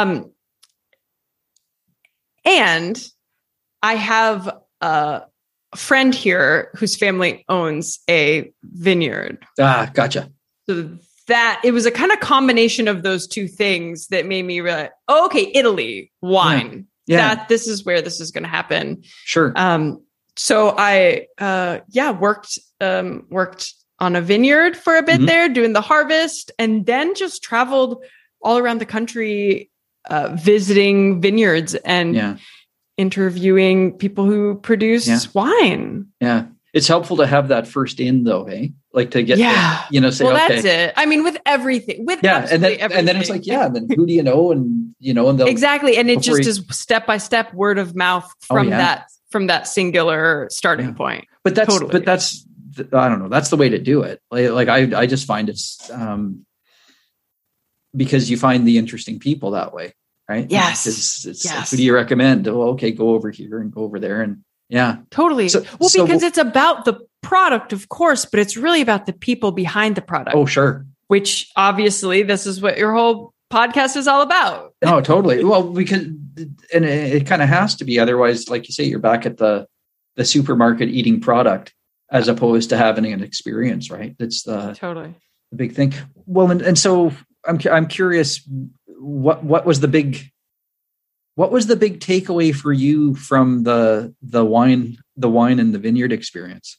And I have a friend here whose family owns a vineyard. Ah, gotcha. So that it was a kind of combination of those two things that made me realize, Italy, wine. Yeah. This is where this is going to happen. Sure. So I, worked on a vineyard for a bit there doing the harvest, and then just traveled all around the country, visiting vineyards and interviewing people who produce wine. Yeah. It's helpful to have that first in though, hey? Like to get, say, that's it. I mean, with everything, everything. And then it's like, then who do you know? And, and exactly. And it just is step-by-step word of mouth from that singular starting point. But that's I don't know. That's the way to do it. Like I just find it's, because you find the interesting people that way. Right. Yes. Who do you recommend? Well, okay, go over here and go over there. And totally. Because it's about the product, of course, but it's really about the people behind the product. Oh, sure. Which obviously this is what your whole podcast is all about. Oh, totally. Well, because, and it kind of has to be. Otherwise, like you say, you're back at the supermarket eating product as opposed to having an experience, right? That's the big thing. Well, and so I'm curious, what was the big takeaway for you from the wine and the vineyard experience?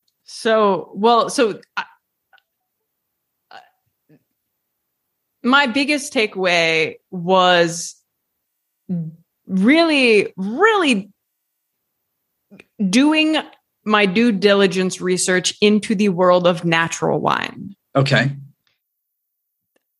My biggest takeaway was really, really doing my due diligence research into the world of natural wine. Okay.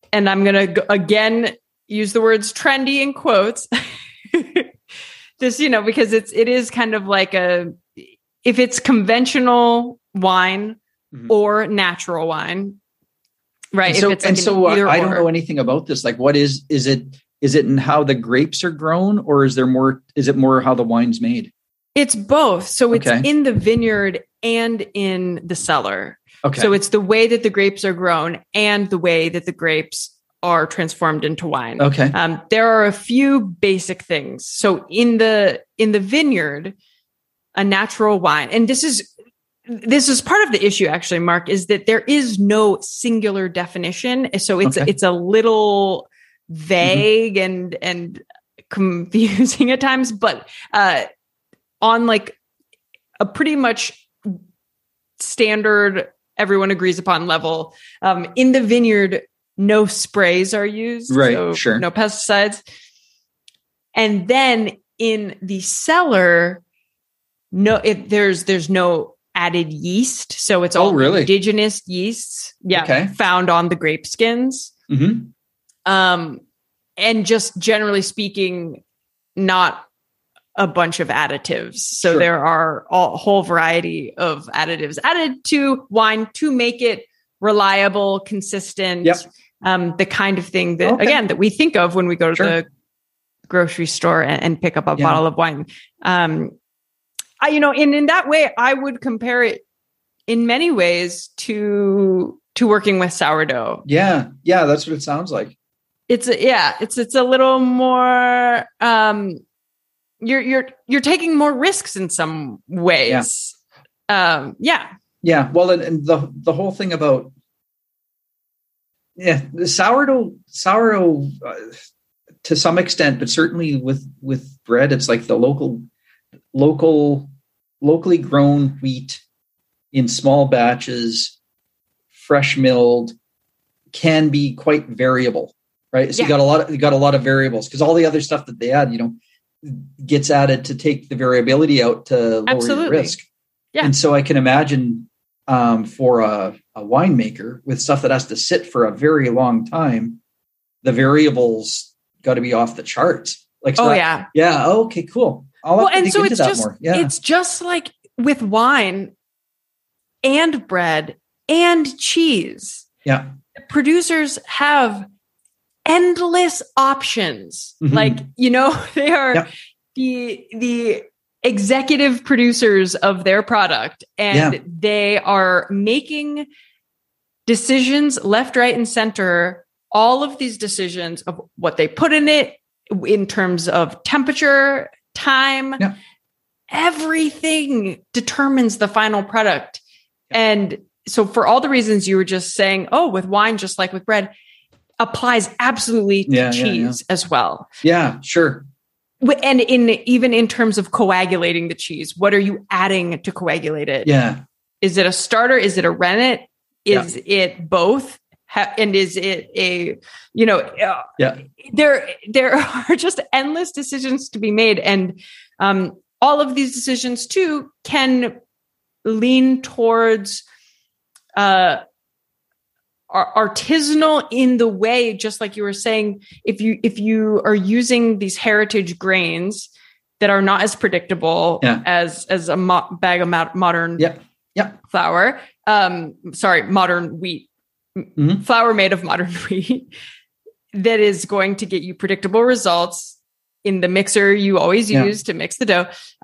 and I'm going to again use the words trendy in quotes. This, because it is kind of like if it's conventional wine or natural wine, right? So, if it's like I don't know anything about this. Like, what is it in how the grapes are grown, or is it more how the wine's made? It's both. So it's in the vineyard and in the cellar. Okay. So it's the way that the grapes are grown and the way that the grapes are transformed into wine. Okay. There are a few basic things. So in the vineyard, a natural wine, and this is part of the issue actually, Mark, is that there is no singular definition. So it's a little vague and confusing at times, but on like a pretty much standard, everyone agrees upon level, in the vineyard, no sprays are used. Right. So sure. No pesticides. And then in the cellar, there's no added yeast. So it's all indigenous yeasts. Yeah. Okay. Found on the grape skins. And just generally speaking, not a bunch of additives. So there are a whole variety of additives added to wine to make it reliable, consistent, the kind of thing that, again, that we think of when we go to the grocery store and pick up a bottle of wine. In that way, I would compare it in many ways to working with sourdough. Yeah. Yeah. That's what it sounds like. It's a little more, you're taking more risks in some ways. Yeah. Well, and the whole thing about, the sourdough to some extent, but certainly with bread, it's like the locally grown wheat in small batches, fresh milled, can be quite variable, right? So you got a lot of variables, because all the other stuff that they add, gets added to take the variability out to lower your risk. Yeah. And so I can imagine for a winemaker with stuff that has to sit for a very long time, the variables got to be off the charts. Like, yeah. Okay, cool. It's just like with wine and bread and cheese. Yeah. The producers have endless options. Like, they are the executive producers of their product, and they are making decisions left, right, and center. All of these decisions of what they put in it in terms of temperature, time, everything determines the final product. And so for all the reasons you were just saying, with wine, just like with bread, applies absolutely to cheese as well. Yeah, sure. And even in terms of coagulating the cheese, what are you adding to coagulate it? Yeah. Is it a starter? Is it a rennet? Is it both? And is it there are just endless decisions to be made. And all of these decisions too can lean towards artisanal in the way, just like you were saying, if you are using these heritage grains that are not as predictable as a bag of modern flour, modern wheat, flour made of modern wheat, that is going to get you predictable results in the mixer you always use to mix the dough.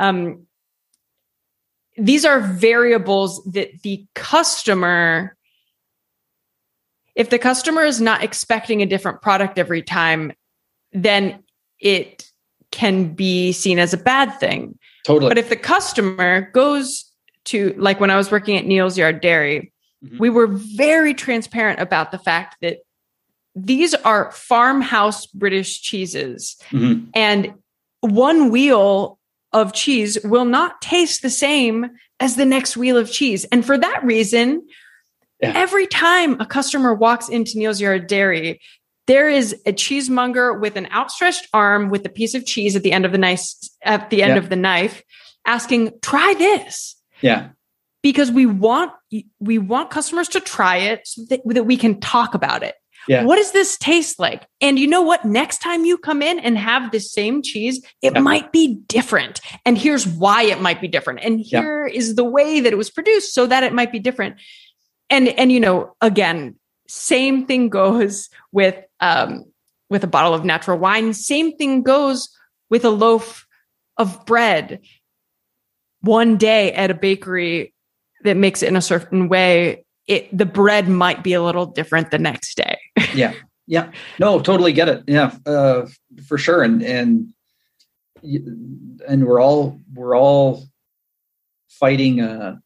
These are variables that the customer, if the customer is not expecting a different product every time, then it can be seen as a bad thing. Totally. But if the customer goes to, like when I was working at Neal's Yard Dairy, we were very transparent about the fact that these are farmhouse British cheeses, and one wheel of cheese will not taste the same as the next wheel of cheese. And for that reason, every time a customer walks into Neal's Yard Dairy, there is a cheesemonger with an outstretched arm with a piece of cheese at the end of the knife, asking, "Try this." Yeah. Because we want customers to try it so that we can talk about it. What does this taste like? And you know what? Next time you come in and have the same cheese, it might be different. And here's why it might be different. And here is the way that it was produced so that it might be different. And again, same thing goes with a bottle of natural wine. Same thing goes with a loaf of bread. One day at a bakery that makes it in a certain way, the bread might be a little different the next day. Yeah. No, totally get it. Yeah, for sure. And we're all fighting.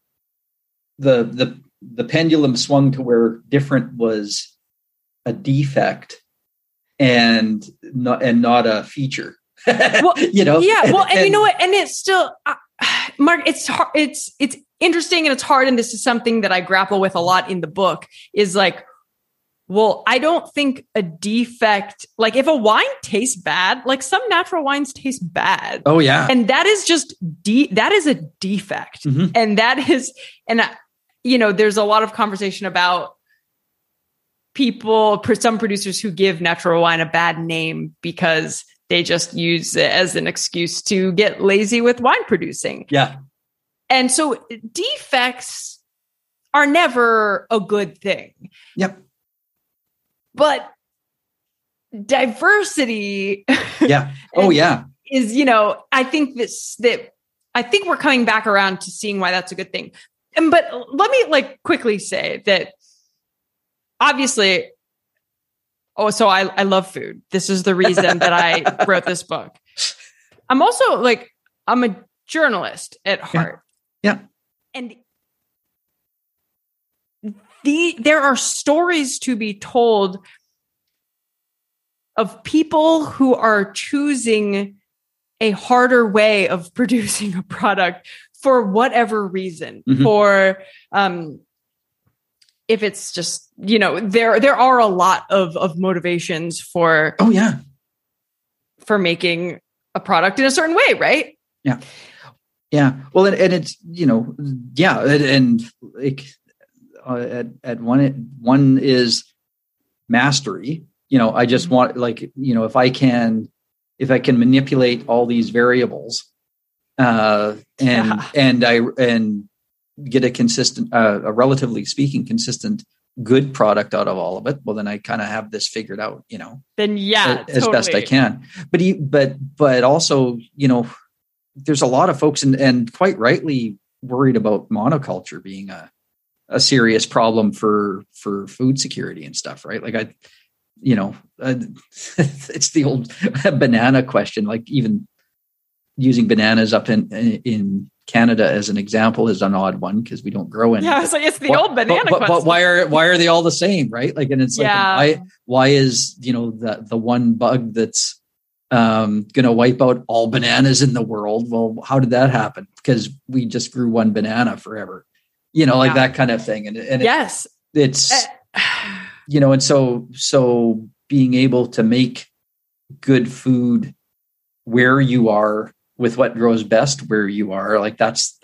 The pendulum swung to where different was a defect and not a feature. Well, Yeah. Well, and you know what? And it's still, Mark, it's hard. It's interesting and it's hard. And this is something that I grapple with a lot in the book is like, well, I don't think a defect, like if a wine tastes bad, like some natural wines taste bad. Oh yeah. And that is just, that is a defect. Mm-hmm. And that is, there's a lot of conversation about some producers who give natural wine a bad name because they just use it as an excuse to get lazy with wine producing. Yeah. And so defects are never a good thing. Yep. But diversity. Yeah. Oh yeah. Is, I think I think we're coming back around to seeing why that's a good thing. But let me quickly say that obviously, so I love food. This is the reason that I wrote this book. I'm also I'm a journalist at heart. Yeah. And there are stories to be told of people who are choosing a harder way of producing a product for whatever reason. Mm-hmm. For if it's just, there are a lot of motivations for for making a product in a certain way, right? Yeah. Yeah. Well, and it's, and at one is mastery. I just want if I can manipulate all these variables and get a relatively speaking consistent good product out of all of it, well, then I kind of have this figured out, then as best I can. But also, there's a lot of folks and quite rightly worried about monoculture being a serious problem for food security and stuff, right? It's the old banana question. Even using bananas up in Canada as an example is an odd one because we don't grow any. Yeah, so it's the old banana question. But why are they all the same, right? And it's why is the one bug that's going to wipe out all bananas in the world? Well, how did that happen? Because we just grew one banana forever. That kind of thing. And yes, it's, and so being able to make good food where you are with what grows best where you are, that's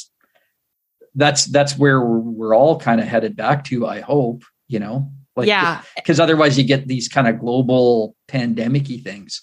where we're all kind of headed back to, I hope, because otherwise you get these kind of global pandemic-y things.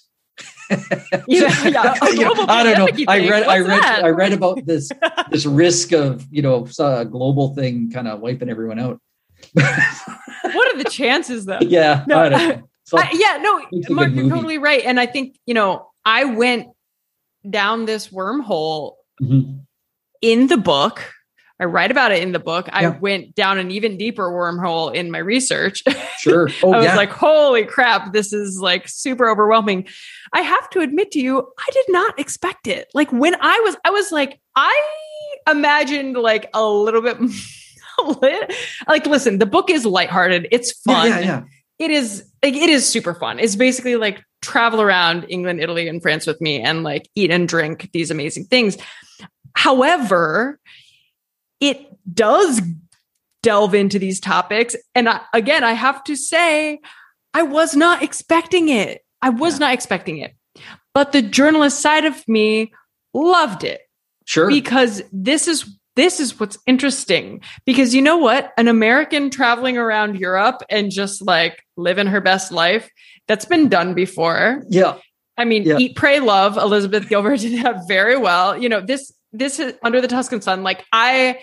I don't know. I read about this risk of a global thing kind of wiping everyone out. What are the chances, though? Yeah, no, I don't know. Mark, you're totally right, and I think I went down this wormhole in the book. I write about it in the book. Yeah. I went down an even deeper wormhole in my research. Sure. I was like, holy crap, this is super overwhelming. I have to admit to you, I did not expect it. When I was like, I imagined a little bit, listen, the book is lighthearted. It's fun. Yeah. It is super fun. It's basically travel around England, Italy, and France with me and eat and drink these amazing things. However, it does delve into these topics. And I have to say, I was not expecting it. Not expecting it. But the journalist side of me loved it. Sure. Because this is this is what's interesting, because you know what? An American traveling around Europe and just like living her best life, that's been done before. Yeah. I mean, Eat, Pray, Love, Elizabeth Gilbert did that very well. You know, this is Under the Tuscan Sun. Like I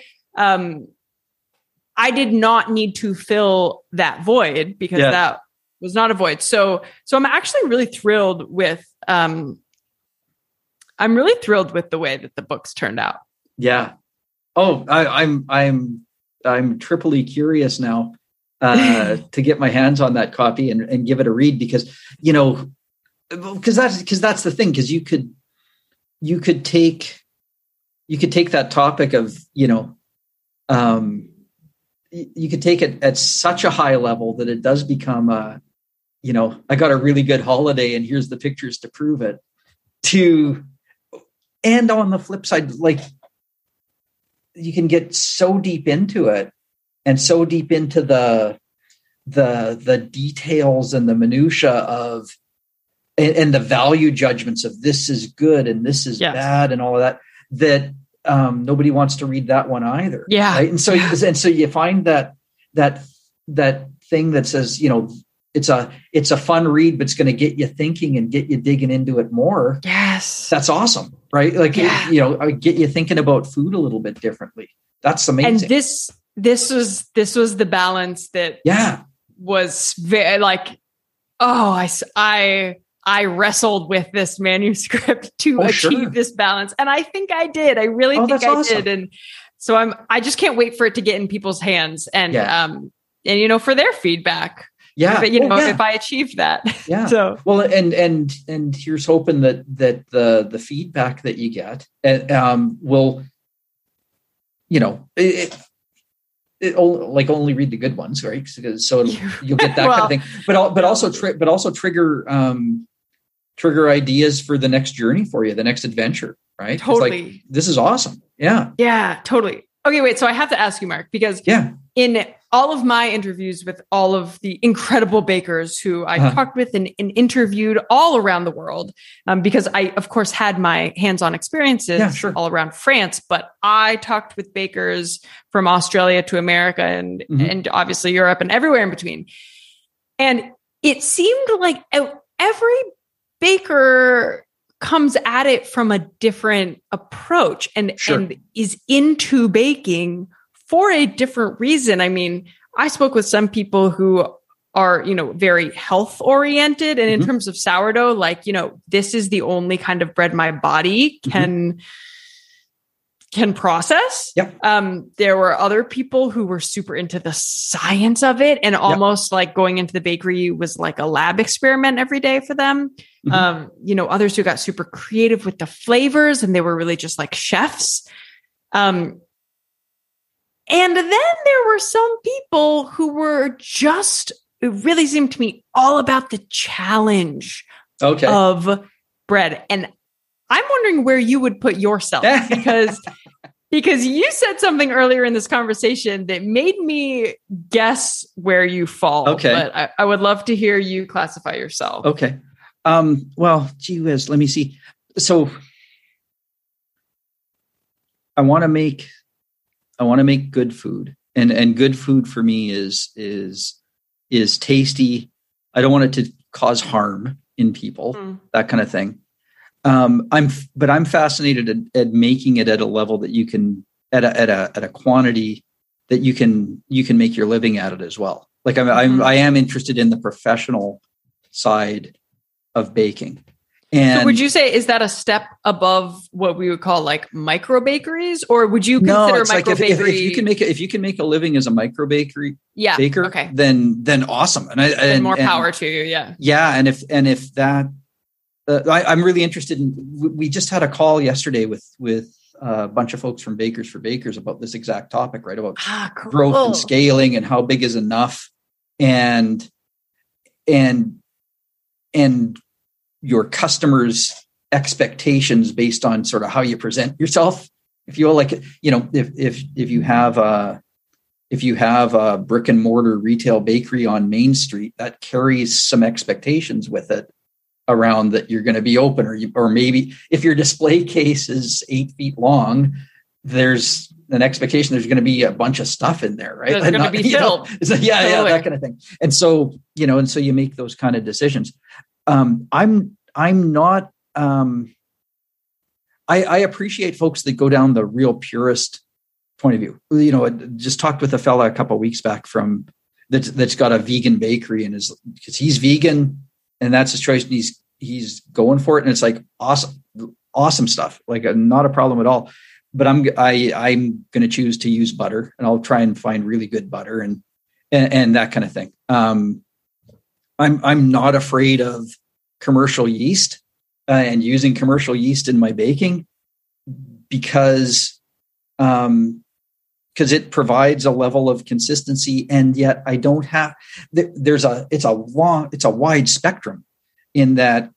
did not need to fill that void because that was not a void. So I'm actually really thrilled with, I'm really thrilled with the way that the books turned out. Yeah. Oh, I'm triply curious now to get my hands on that copy and give it a read, because, you know, because that's the thing, because you could take that topic of, you know, you could take it at such a high level that it does become you know, I got a really good holiday and here's the pictures to prove it, and on the flip side, like, you can get so deep into it and so deep into the details and the minutia of, and the value judgments of this is good and this is bad and all of that nobody wants to read that one either. Yeah. Right? And so you find that thing that says, you know, it's a fun read, but it's going to get you thinking and get you digging into it more. Yes. That's awesome. Right. Like, you know, get you thinking about food a little bit differently. That's amazing. And this was the balance that was very like, I wrestled with this manuscript to achieve this balance. And I think I did. I really think I did. And so I just can't wait for it to get in people's hands and, you know, for their feedback. Yeah. But, you know, if I achieve that. Yeah. So, well, and here's hoping that the feedback that you get will, you know, it only read the good ones, right? So you'll get that kind of thing, but also trigger ideas for the next journey for you, the next adventure, right? Totally. Like, this is awesome. Yeah. Yeah, totally. Okay, wait. So I have to ask you, Mark, because in all of my interviews with all of the incredible bakers who I talked with and interviewed all around the world, because I, of course, had my hands-on experiences all around France, but I talked with bakers from Australia to America and obviously Europe and everywhere in between. And it seemed like every baker comes at it from a different approach and is into baking for a different reason. I mean, I spoke with some people who are, you know, very health oriented. And in terms of sourdough, like, you know, this is the only kind of bread my body can process. There were other people who were super into the science of it and almost like going into the bakery was like a lab experiment every day for them. You know, others who got super creative with the flavors and they were really just like chefs. And then there were some people who were just, it really seemed to me all about the challenge of bread. And I'm wondering where you would put yourself because you said something earlier in this conversation that made me guess where you fall. Okay. But I would love to hear you classify yourself. Okay. Well, gee whiz, let me see. So I want to make good food, and good food for me is tasty. I don't want it to cause harm in people, that kind of thing. I'm fascinated at making it at a level that you can, at a quantity that you can make your living at it as well. Like I am interested in the professional side of baking. And so would you say, is that a step above what we would call like micro bakeries, or would you consider micro bakery? If you can make a living as a micro bakery baker, then awesome. And more power to you. Yeah. Yeah. And if that, I'm really interested in, we just had a call yesterday with a bunch of folks from Bakers for Bakers about this exact topic, right? About growth and scaling and how big is enough, and your customers' expectations based on sort of how you present yourself. If you will, like, you know, if you have a brick and mortar retail bakery on Main Street, that carries some expectations with it around that you're going to be open, or maybe if your display case is 8 feet long, there's an expectation there's going to be a bunch of stuff in there, right? There's going to be filled. So, yeah, that kind of thing. And so, and so you make those kind of decisions. I'm not, I appreciate folks that go down the real purist point of view. I just talked with a fella a couple of weeks back that's got a vegan bakery, and because he's vegan and that's his choice, and he's going for it. And it's like awesome stuff, like not a problem at all. But I'm going to choose to use butter, and I'll try and find really good butter and that kind of thing. I'm not afraid of commercial yeast and using commercial yeast in my baking because it provides a level of consistency, and yet I don't have. It's a wide spectrum in that.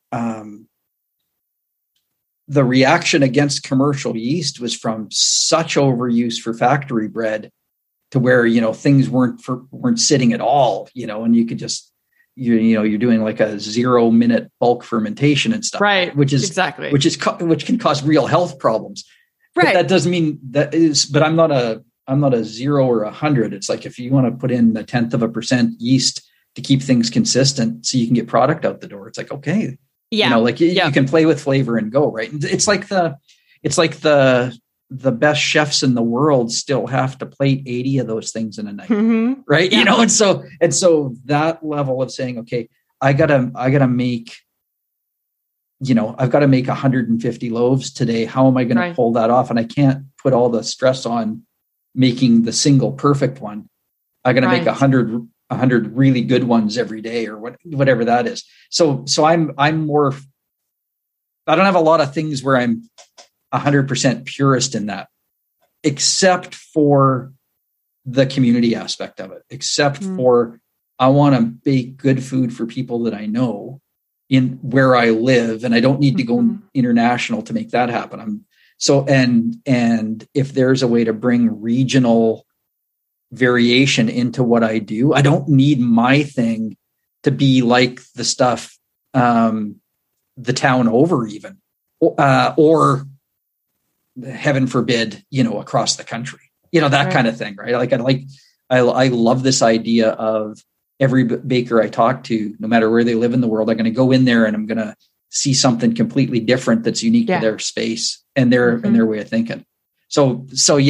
The reaction against commercial yeast was from such overuse for factory bread to where, things weren't sitting at all, and you could just, you're doing like a 0-minute bulk fermentation and stuff, right? Which can cause real health problems. Right. But that doesn't mean but I'm not a 0 or 100. It's like, if you want to put in 0.1% yeast to keep things consistent so you can get product out the door, it's like, okay. Yeah. You can play with flavor and go, right. It's like the best chefs in the world still have to plate 80 of those things in a night. Mm-hmm. Right. Yeah. And so that level of saying, okay, I gotta make, I've got to make 150 loaves today. How am I going to pull that off? And I can't put all the stress on making the single perfect one. I got to make 100 really good ones every day, or whatever that is. So I'm more, I don't have a lot of things where I'm 100% purist in that, except for the community aspect of it, except for, I want to bake good food for people that I know in where I live. And I don't need to go international to make that happen. And if there's a way to bring regional variation into what I do, I don't need my thing to be like the stuff the town over, even or heaven forbid, across the country, that kind of thing, right? I love this idea of every baker I talk to, no matter where they live in the world, I'm going to go in there and I'm going to see something completely different that's unique to their space and their way of thinking. So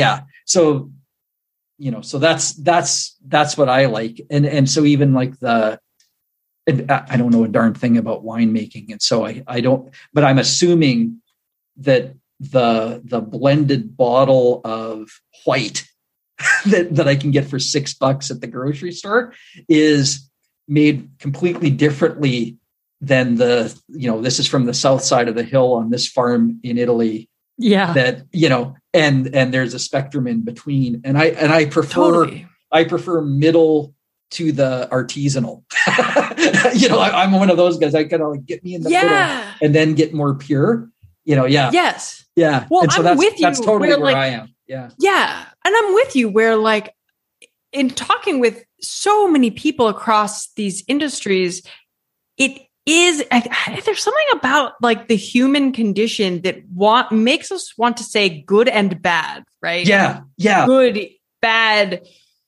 that's what I like. And so even like I don't know a darn thing about winemaking. And so I don't, but I'm assuming that the blended bottle of white that I can get for $6 at the grocery store is made completely differently than this is from the south side of the hill on this farm in Italy. Yeah. That, and there's a spectrum in between. And I prefer middle to the artisanal. I'm one of those guys. I kind of like get me in the middle and then get more pure, Yes. Yeah. Well, and so I'm with you. That's totally where I am. Yeah. Yeah. And I'm with you where, like, in talking with so many people across these industries, it is, there's something about like the human condition that makes us want to say good and bad, right? Yeah. Yeah. Good, bad.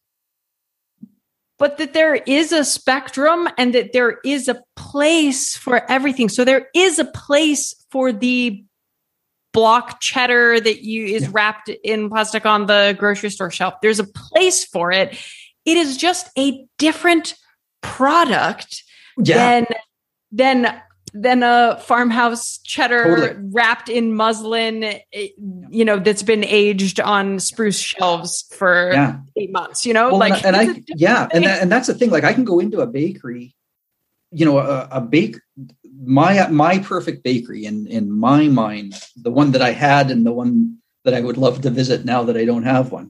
But that there is a spectrum and that there is a place for everything. So there is a place for the block cheddar that is wrapped in plastic on the grocery store shelf. There's a place for it. It is just a different product than a farmhouse cheddar wrapped in muslin, that's been aged on spruce shelves for 8 months, Well, and that's the thing. Like, I can go into a bakery, my perfect bakery in my mind, the one that I had and the one that I would love to visit now that I don't have one.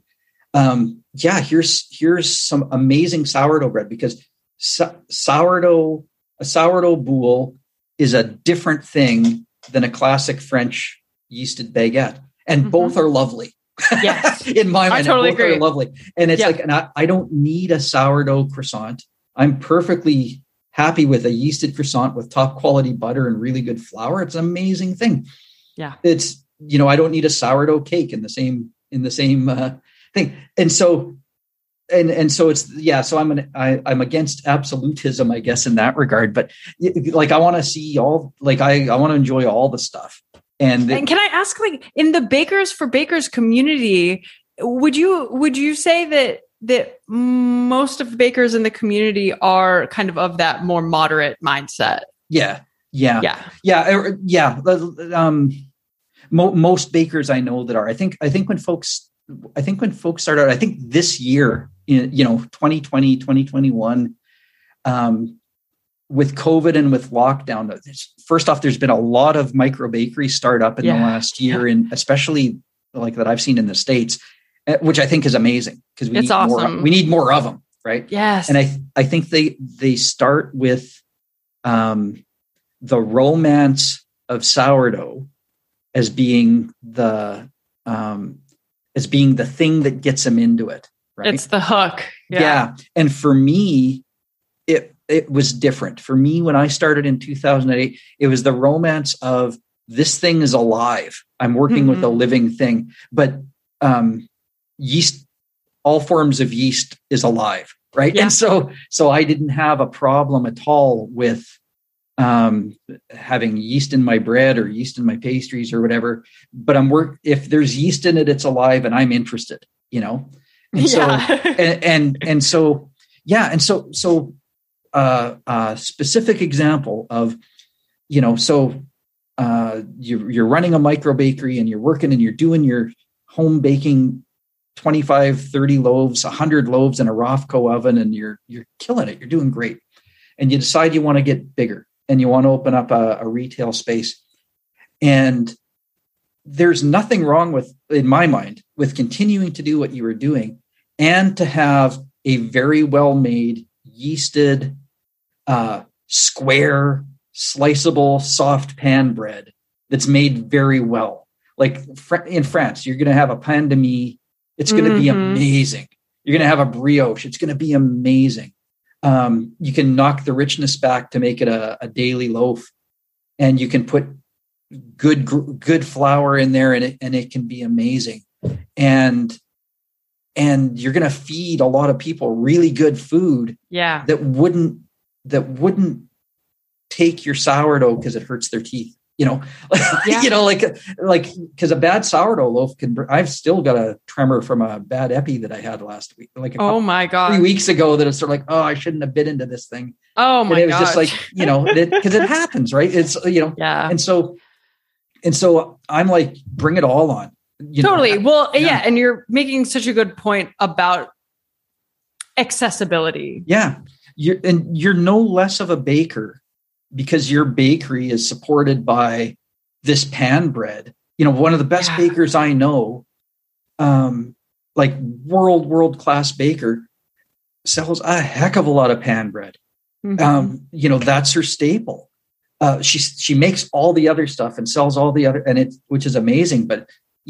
Here's some amazing sourdough bread, because a sourdough boule is a different thing than a classic French yeasted baguette, and both are lovely. Yes, in my mind, I totally both agree. are lovely. And it's like, and I don't need a sourdough croissant. I'm perfectly happy with a yeasted croissant with top quality butter and really good flour. It's an amazing thing. Yeah, it's I don't need a sourdough cake in the same thing. And so it's, so I'm against absolutism, I guess, in that regard, but like, I want to see all, like, I want to enjoy all the stuff. And can I ask, like, in the Bakers for Bakers community, would you say that most of the bakers in the community are kind of that more moderate mindset? Yeah. Most bakers I know that are, I think when folks start out, I think this year, 2020, 2021, with COVID and with lockdown, first off, there's been a lot of micro bakery startup in the last year, and especially like that I've seen in the States, which I think is amazing because we need more of them, right? Yes. And I think they start with the romance of sourdough as being the thing that gets them into it, right? It's the hook. Yeah. And for me, it was different. For me, when I started in 2008, it was the romance of this thing is alive. I'm working with a living thing, but yeast, all forms of yeast is alive, right? Yeah. And so I didn't have a problem at all with having yeast in my bread or yeast in my pastries or whatever, but if there's yeast in it, it's alive and I'm interested, And so specific example of, you're running a micro bakery and you're working and you're doing your home baking 25, 30 loaves, 100 loaves in a Rofco oven, and you're killing it. You're doing great. And you decide you want to get bigger and you want to open up a retail space. And there's nothing wrong in my mind, with continuing to do what you were doing and to have a very well-made, yeasted, square, sliceable, soft pan bread that's made very well. Like in France, you're going to have a pain de mie. It's going to be amazing. You're going to have a brioche. It's going to be amazing. You can knock the richness back to make it a daily loaf, and you can put good flour in there, and it can be amazing. And you're going to feed a lot of people really good food. Yeah. That wouldn't take your sourdough because it hurts their teeth. Because a bad sourdough loaf I've still got a tremor from a bad epi that I had last week. My God, 3 weeks ago, that it's sort of like, oh, I shouldn't have bit into this thing. Oh my God. It was just like, because it happens, right? It's, yeah. And so I'm like, bring it all on. Totally. Yeah. And you're making such a good point about accessibility. Yeah. You're no less of a baker because your bakery is supported by this pan bread. One of the best bakers I know, like world-class baker, sells a heck of a lot of pan bread. Mm-hmm. That's her staple. She makes all the other stuff and sells all the other, which is amazing. But,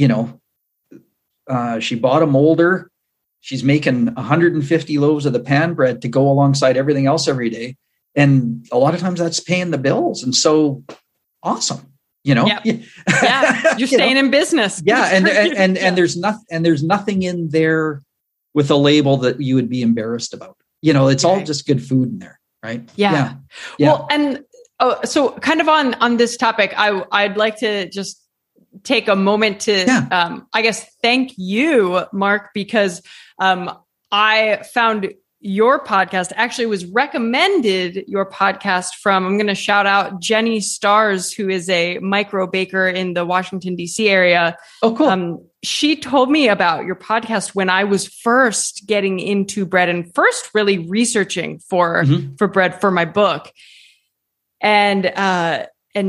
she bought a molder. She's making 150 loaves of the pan bread to go alongside everything else every day. And a lot of times that's paying the bills. And so awesome, Yep. Yeah. You're staying in business. Yeah. And there's nothing in there with a label that you would be embarrassed about. It's all just good food in there. Right. Yeah. Well, and so kind of on this topic, I'd like to just take a moment to, I guess, thank you, Mark, because I found your podcast, actually was recommended your podcast from, I'm going to shout out Jenny Stars, who is a micro baker in the Washington, D.C. area. Oh, cool. She told me about your podcast when I was first getting into bread and first really researching for bread for my book. And I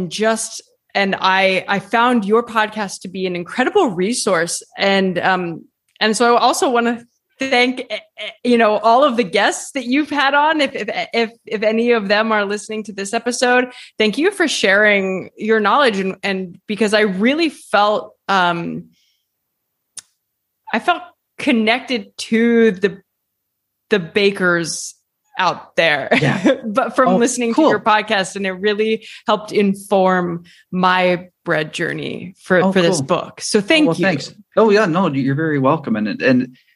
found your podcast to be an incredible resource. And so I also want to thank, all of the guests that you've had on. If any of them are listening to this episode, thank you for sharing your knowledge. And because I really felt, I felt connected to the bakers out there, but from listening to your podcast, and it really helped inform my bread journey for this book. So thank you. Thanks. Oh yeah, no, you're very welcome. And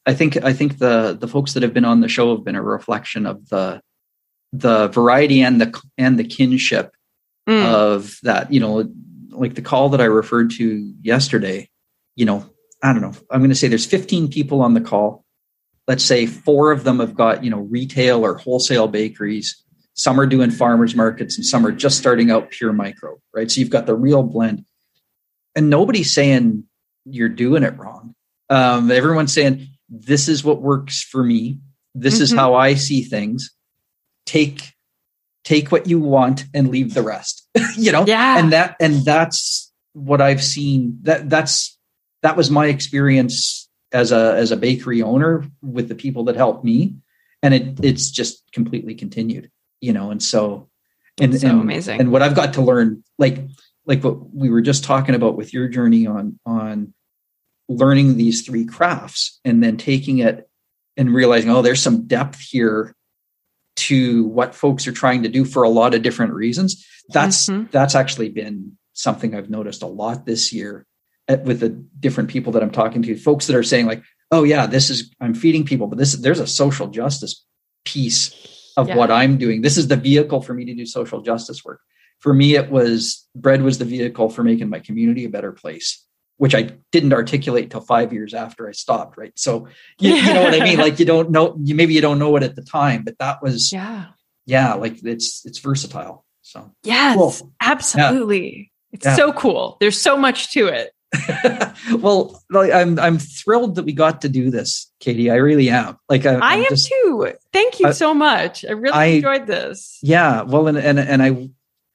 I think the folks that have been on the show have been a reflection of the variety and the kinship of that, like the call that I referred to yesterday, I don't know, I'm going to say there's 15 people on the call. Let's say 4 of them have got, retail or wholesale bakeries. Some are doing farmers markets and some are just starting out pure micro, right? So you've got the real blend, and nobody's saying you're doing it wrong. Everyone's saying, this is what works for me. This is how I see things. Take what you want and leave the rest, Yeah. And that's what I've seen. That was my experience as a bakery owner with the people that helped me. And it's just completely continued, and so amazing. And what I've got to learn, like what we were just talking about with your journey on learning these 3 crafts and then taking it and realizing, there's some depth here to what folks are trying to do for a lot of different reasons. That's actually been something I've noticed a lot this year with the different people that I'm talking to, folks that are saying like, oh yeah, I'm feeding people, but there's a social justice piece of what I'm doing. This is the vehicle for me to do social justice work. For me, bread was the vehicle for making my community a better place, which I didn't articulate till 5 years after I stopped. Right. So you know what I mean? Like, you don't know it at the time, but that was, like it's versatile. So yes, cool. Absolutely. Yeah. It's so cool. There's so much to it. Well, I'm thrilled that we got to do this, Katie. I really am. Like I am too. Thank you so much. I really enjoyed this. Yeah. Well, and I,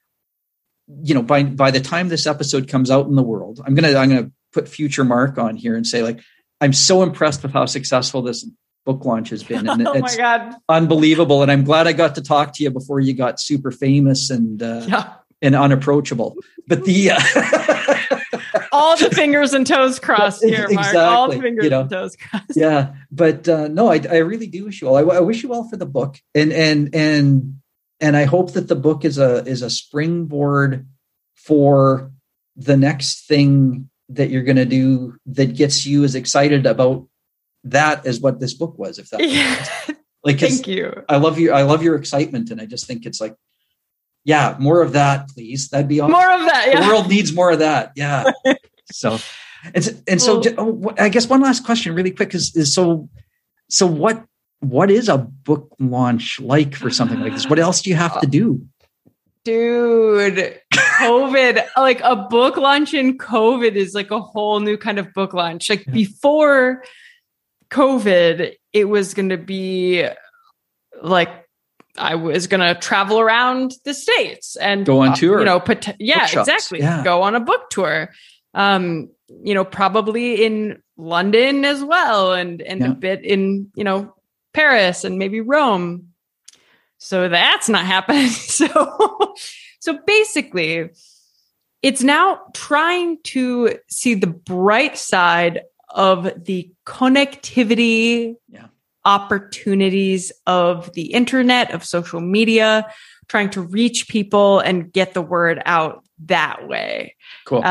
by the time this episode comes out in the world, I'm gonna put future Mark on here and say, like, I'm so impressed with how successful this book launch has been, and oh my God, unbelievable. And I'm glad I got to talk to you before you got super famous and unapproachable. But all the fingers and toes crossed here, Mark. Exactly. All the fingers and toes crossed. Yeah, but no, I really do wish you well. I wish you well for the book, and I hope that the book is a springboard for the next thing that you're going to do that gets you as excited about that as what this book was. If that makes sense. Like, thank you. I love your excitement, and I just think it's like, yeah, more of that, please. That'd be awesome. More of that. Yeah. The world needs more of that. Yeah. So I guess one last question, really quick, is so what is a book launch like for something like this? What else do you have to do? Dude, COVID, like a book launch in COVID is like a whole new kind of book launch. Like before COVID, it was going to be like, I was going to travel around the States and go on tour, exactly. Yeah. Go on a book tour, probably in London as well. And a bit in, Paris and maybe Rome. So that's not happening. So basically it's now trying to see the bright side of the connectivity, opportunities of the internet, of social media, trying to reach people and get the word out that way. Cool.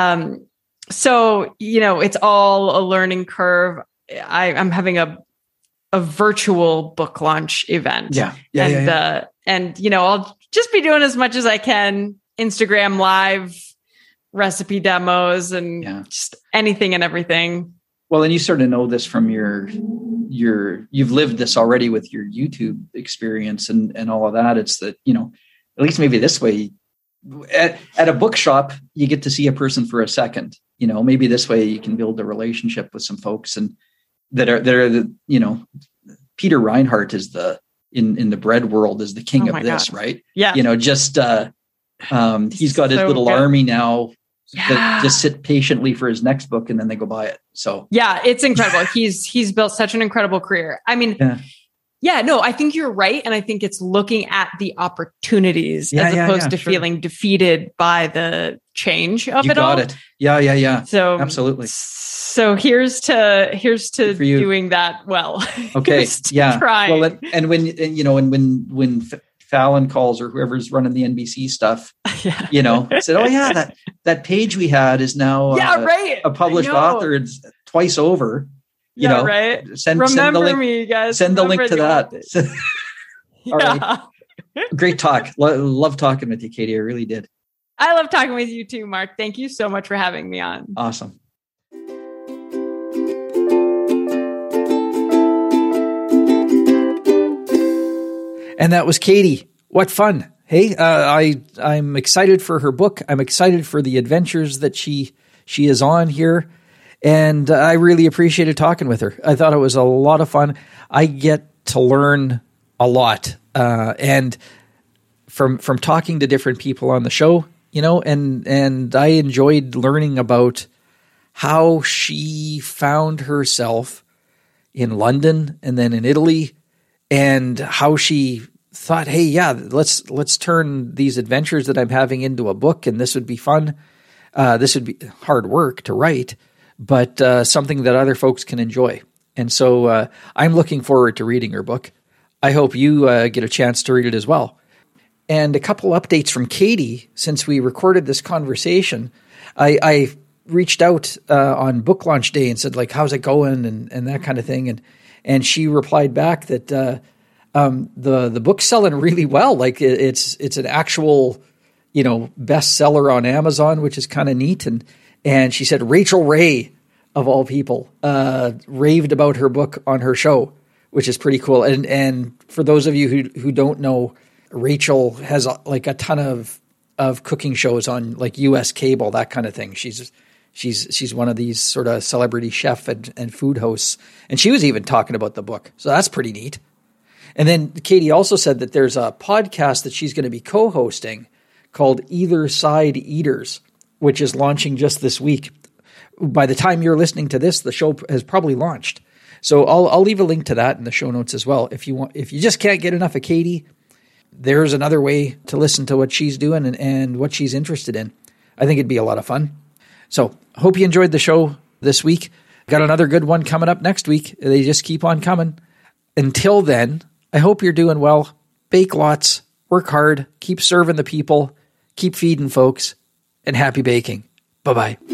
So, it's all a learning curve. I'm having a virtual book launch event. And I'll just be doing as much as I can, Instagram live, recipe demos, and just anything and everything. Well, and you sort of know this from you've lived this already with your YouTube experience and all of that. It's that, at least maybe this way, at a bookshop, you get to see a person for a second, maybe this way you can build a relationship with some folks and that are the, Peter Reinhardt is in the bread world is the king of this, God. Right? Yeah. He's got his little army now that just sit patiently for his next book and then they go buy it. So it's incredible. He's built such an incredible career. I mean, I think you're right. And I think it's looking at the opportunities as opposed to feeling defeated by the change of it all. You got it. Yeah. So absolutely. So here's to doing that well. Okay. Trying. Well, and when Fallon calls or whoever's running the NBC stuff, said, "Oh yeah, that page we had is now a published author. It's twice over." right. Send the link, me, guys. Send the link to that. All right. Great talk. Love talking with you, Katie. I really did. I love talking with you too, Mark. Thank you so much for having me on. Awesome. And that was Katie. What fun. Hey, I'm excited for her book. I'm excited for the adventures that she is on here. And I really appreciated talking with her. I thought it was a lot of fun. I get to learn a lot. And from talking to different people on the show, and I enjoyed learning about how she found herself in London and then in Italy, and how she thought, hey, yeah, let's turn these adventures that I'm having into a book, and this would be fun. This would be hard work to write, but something that other folks can enjoy. And so I'm looking forward to reading her book. I hope you get a chance to read it as well. And a couple updates from Katie since we recorded this conversation. I reached out on book launch day and said, like, how's it going and that kind of thing. And she replied back that the book's selling really well. Like it's an actual, bestseller on Amazon, which is kind of neat. And she said Rachel Ray, of all people, raved about her book on her show, which is pretty cool. And for those of you who don't know, Rachel has like a ton of cooking shows on like US cable, that kind of thing. She's one of these sort of celebrity chef and food hosts. And she was even talking about the book. So that's pretty neat. And then Katie also said that there's a podcast that she's going to be co-hosting called Either Side Eaters, which is launching just this week. By the time you're listening to this, the show has probably launched. So I'll leave a link to that in the show notes as well. If you just can't get enough of Katie, there's another way to listen to what she's doing and what she's interested in. I think it'd be a lot of fun. So hope you enjoyed the show this week. Got another good one coming up next week. They just keep on coming. Until then, I hope you're doing well. Bake lots, work hard, keep serving the people, keep feeding folks, and happy baking. Bye-bye.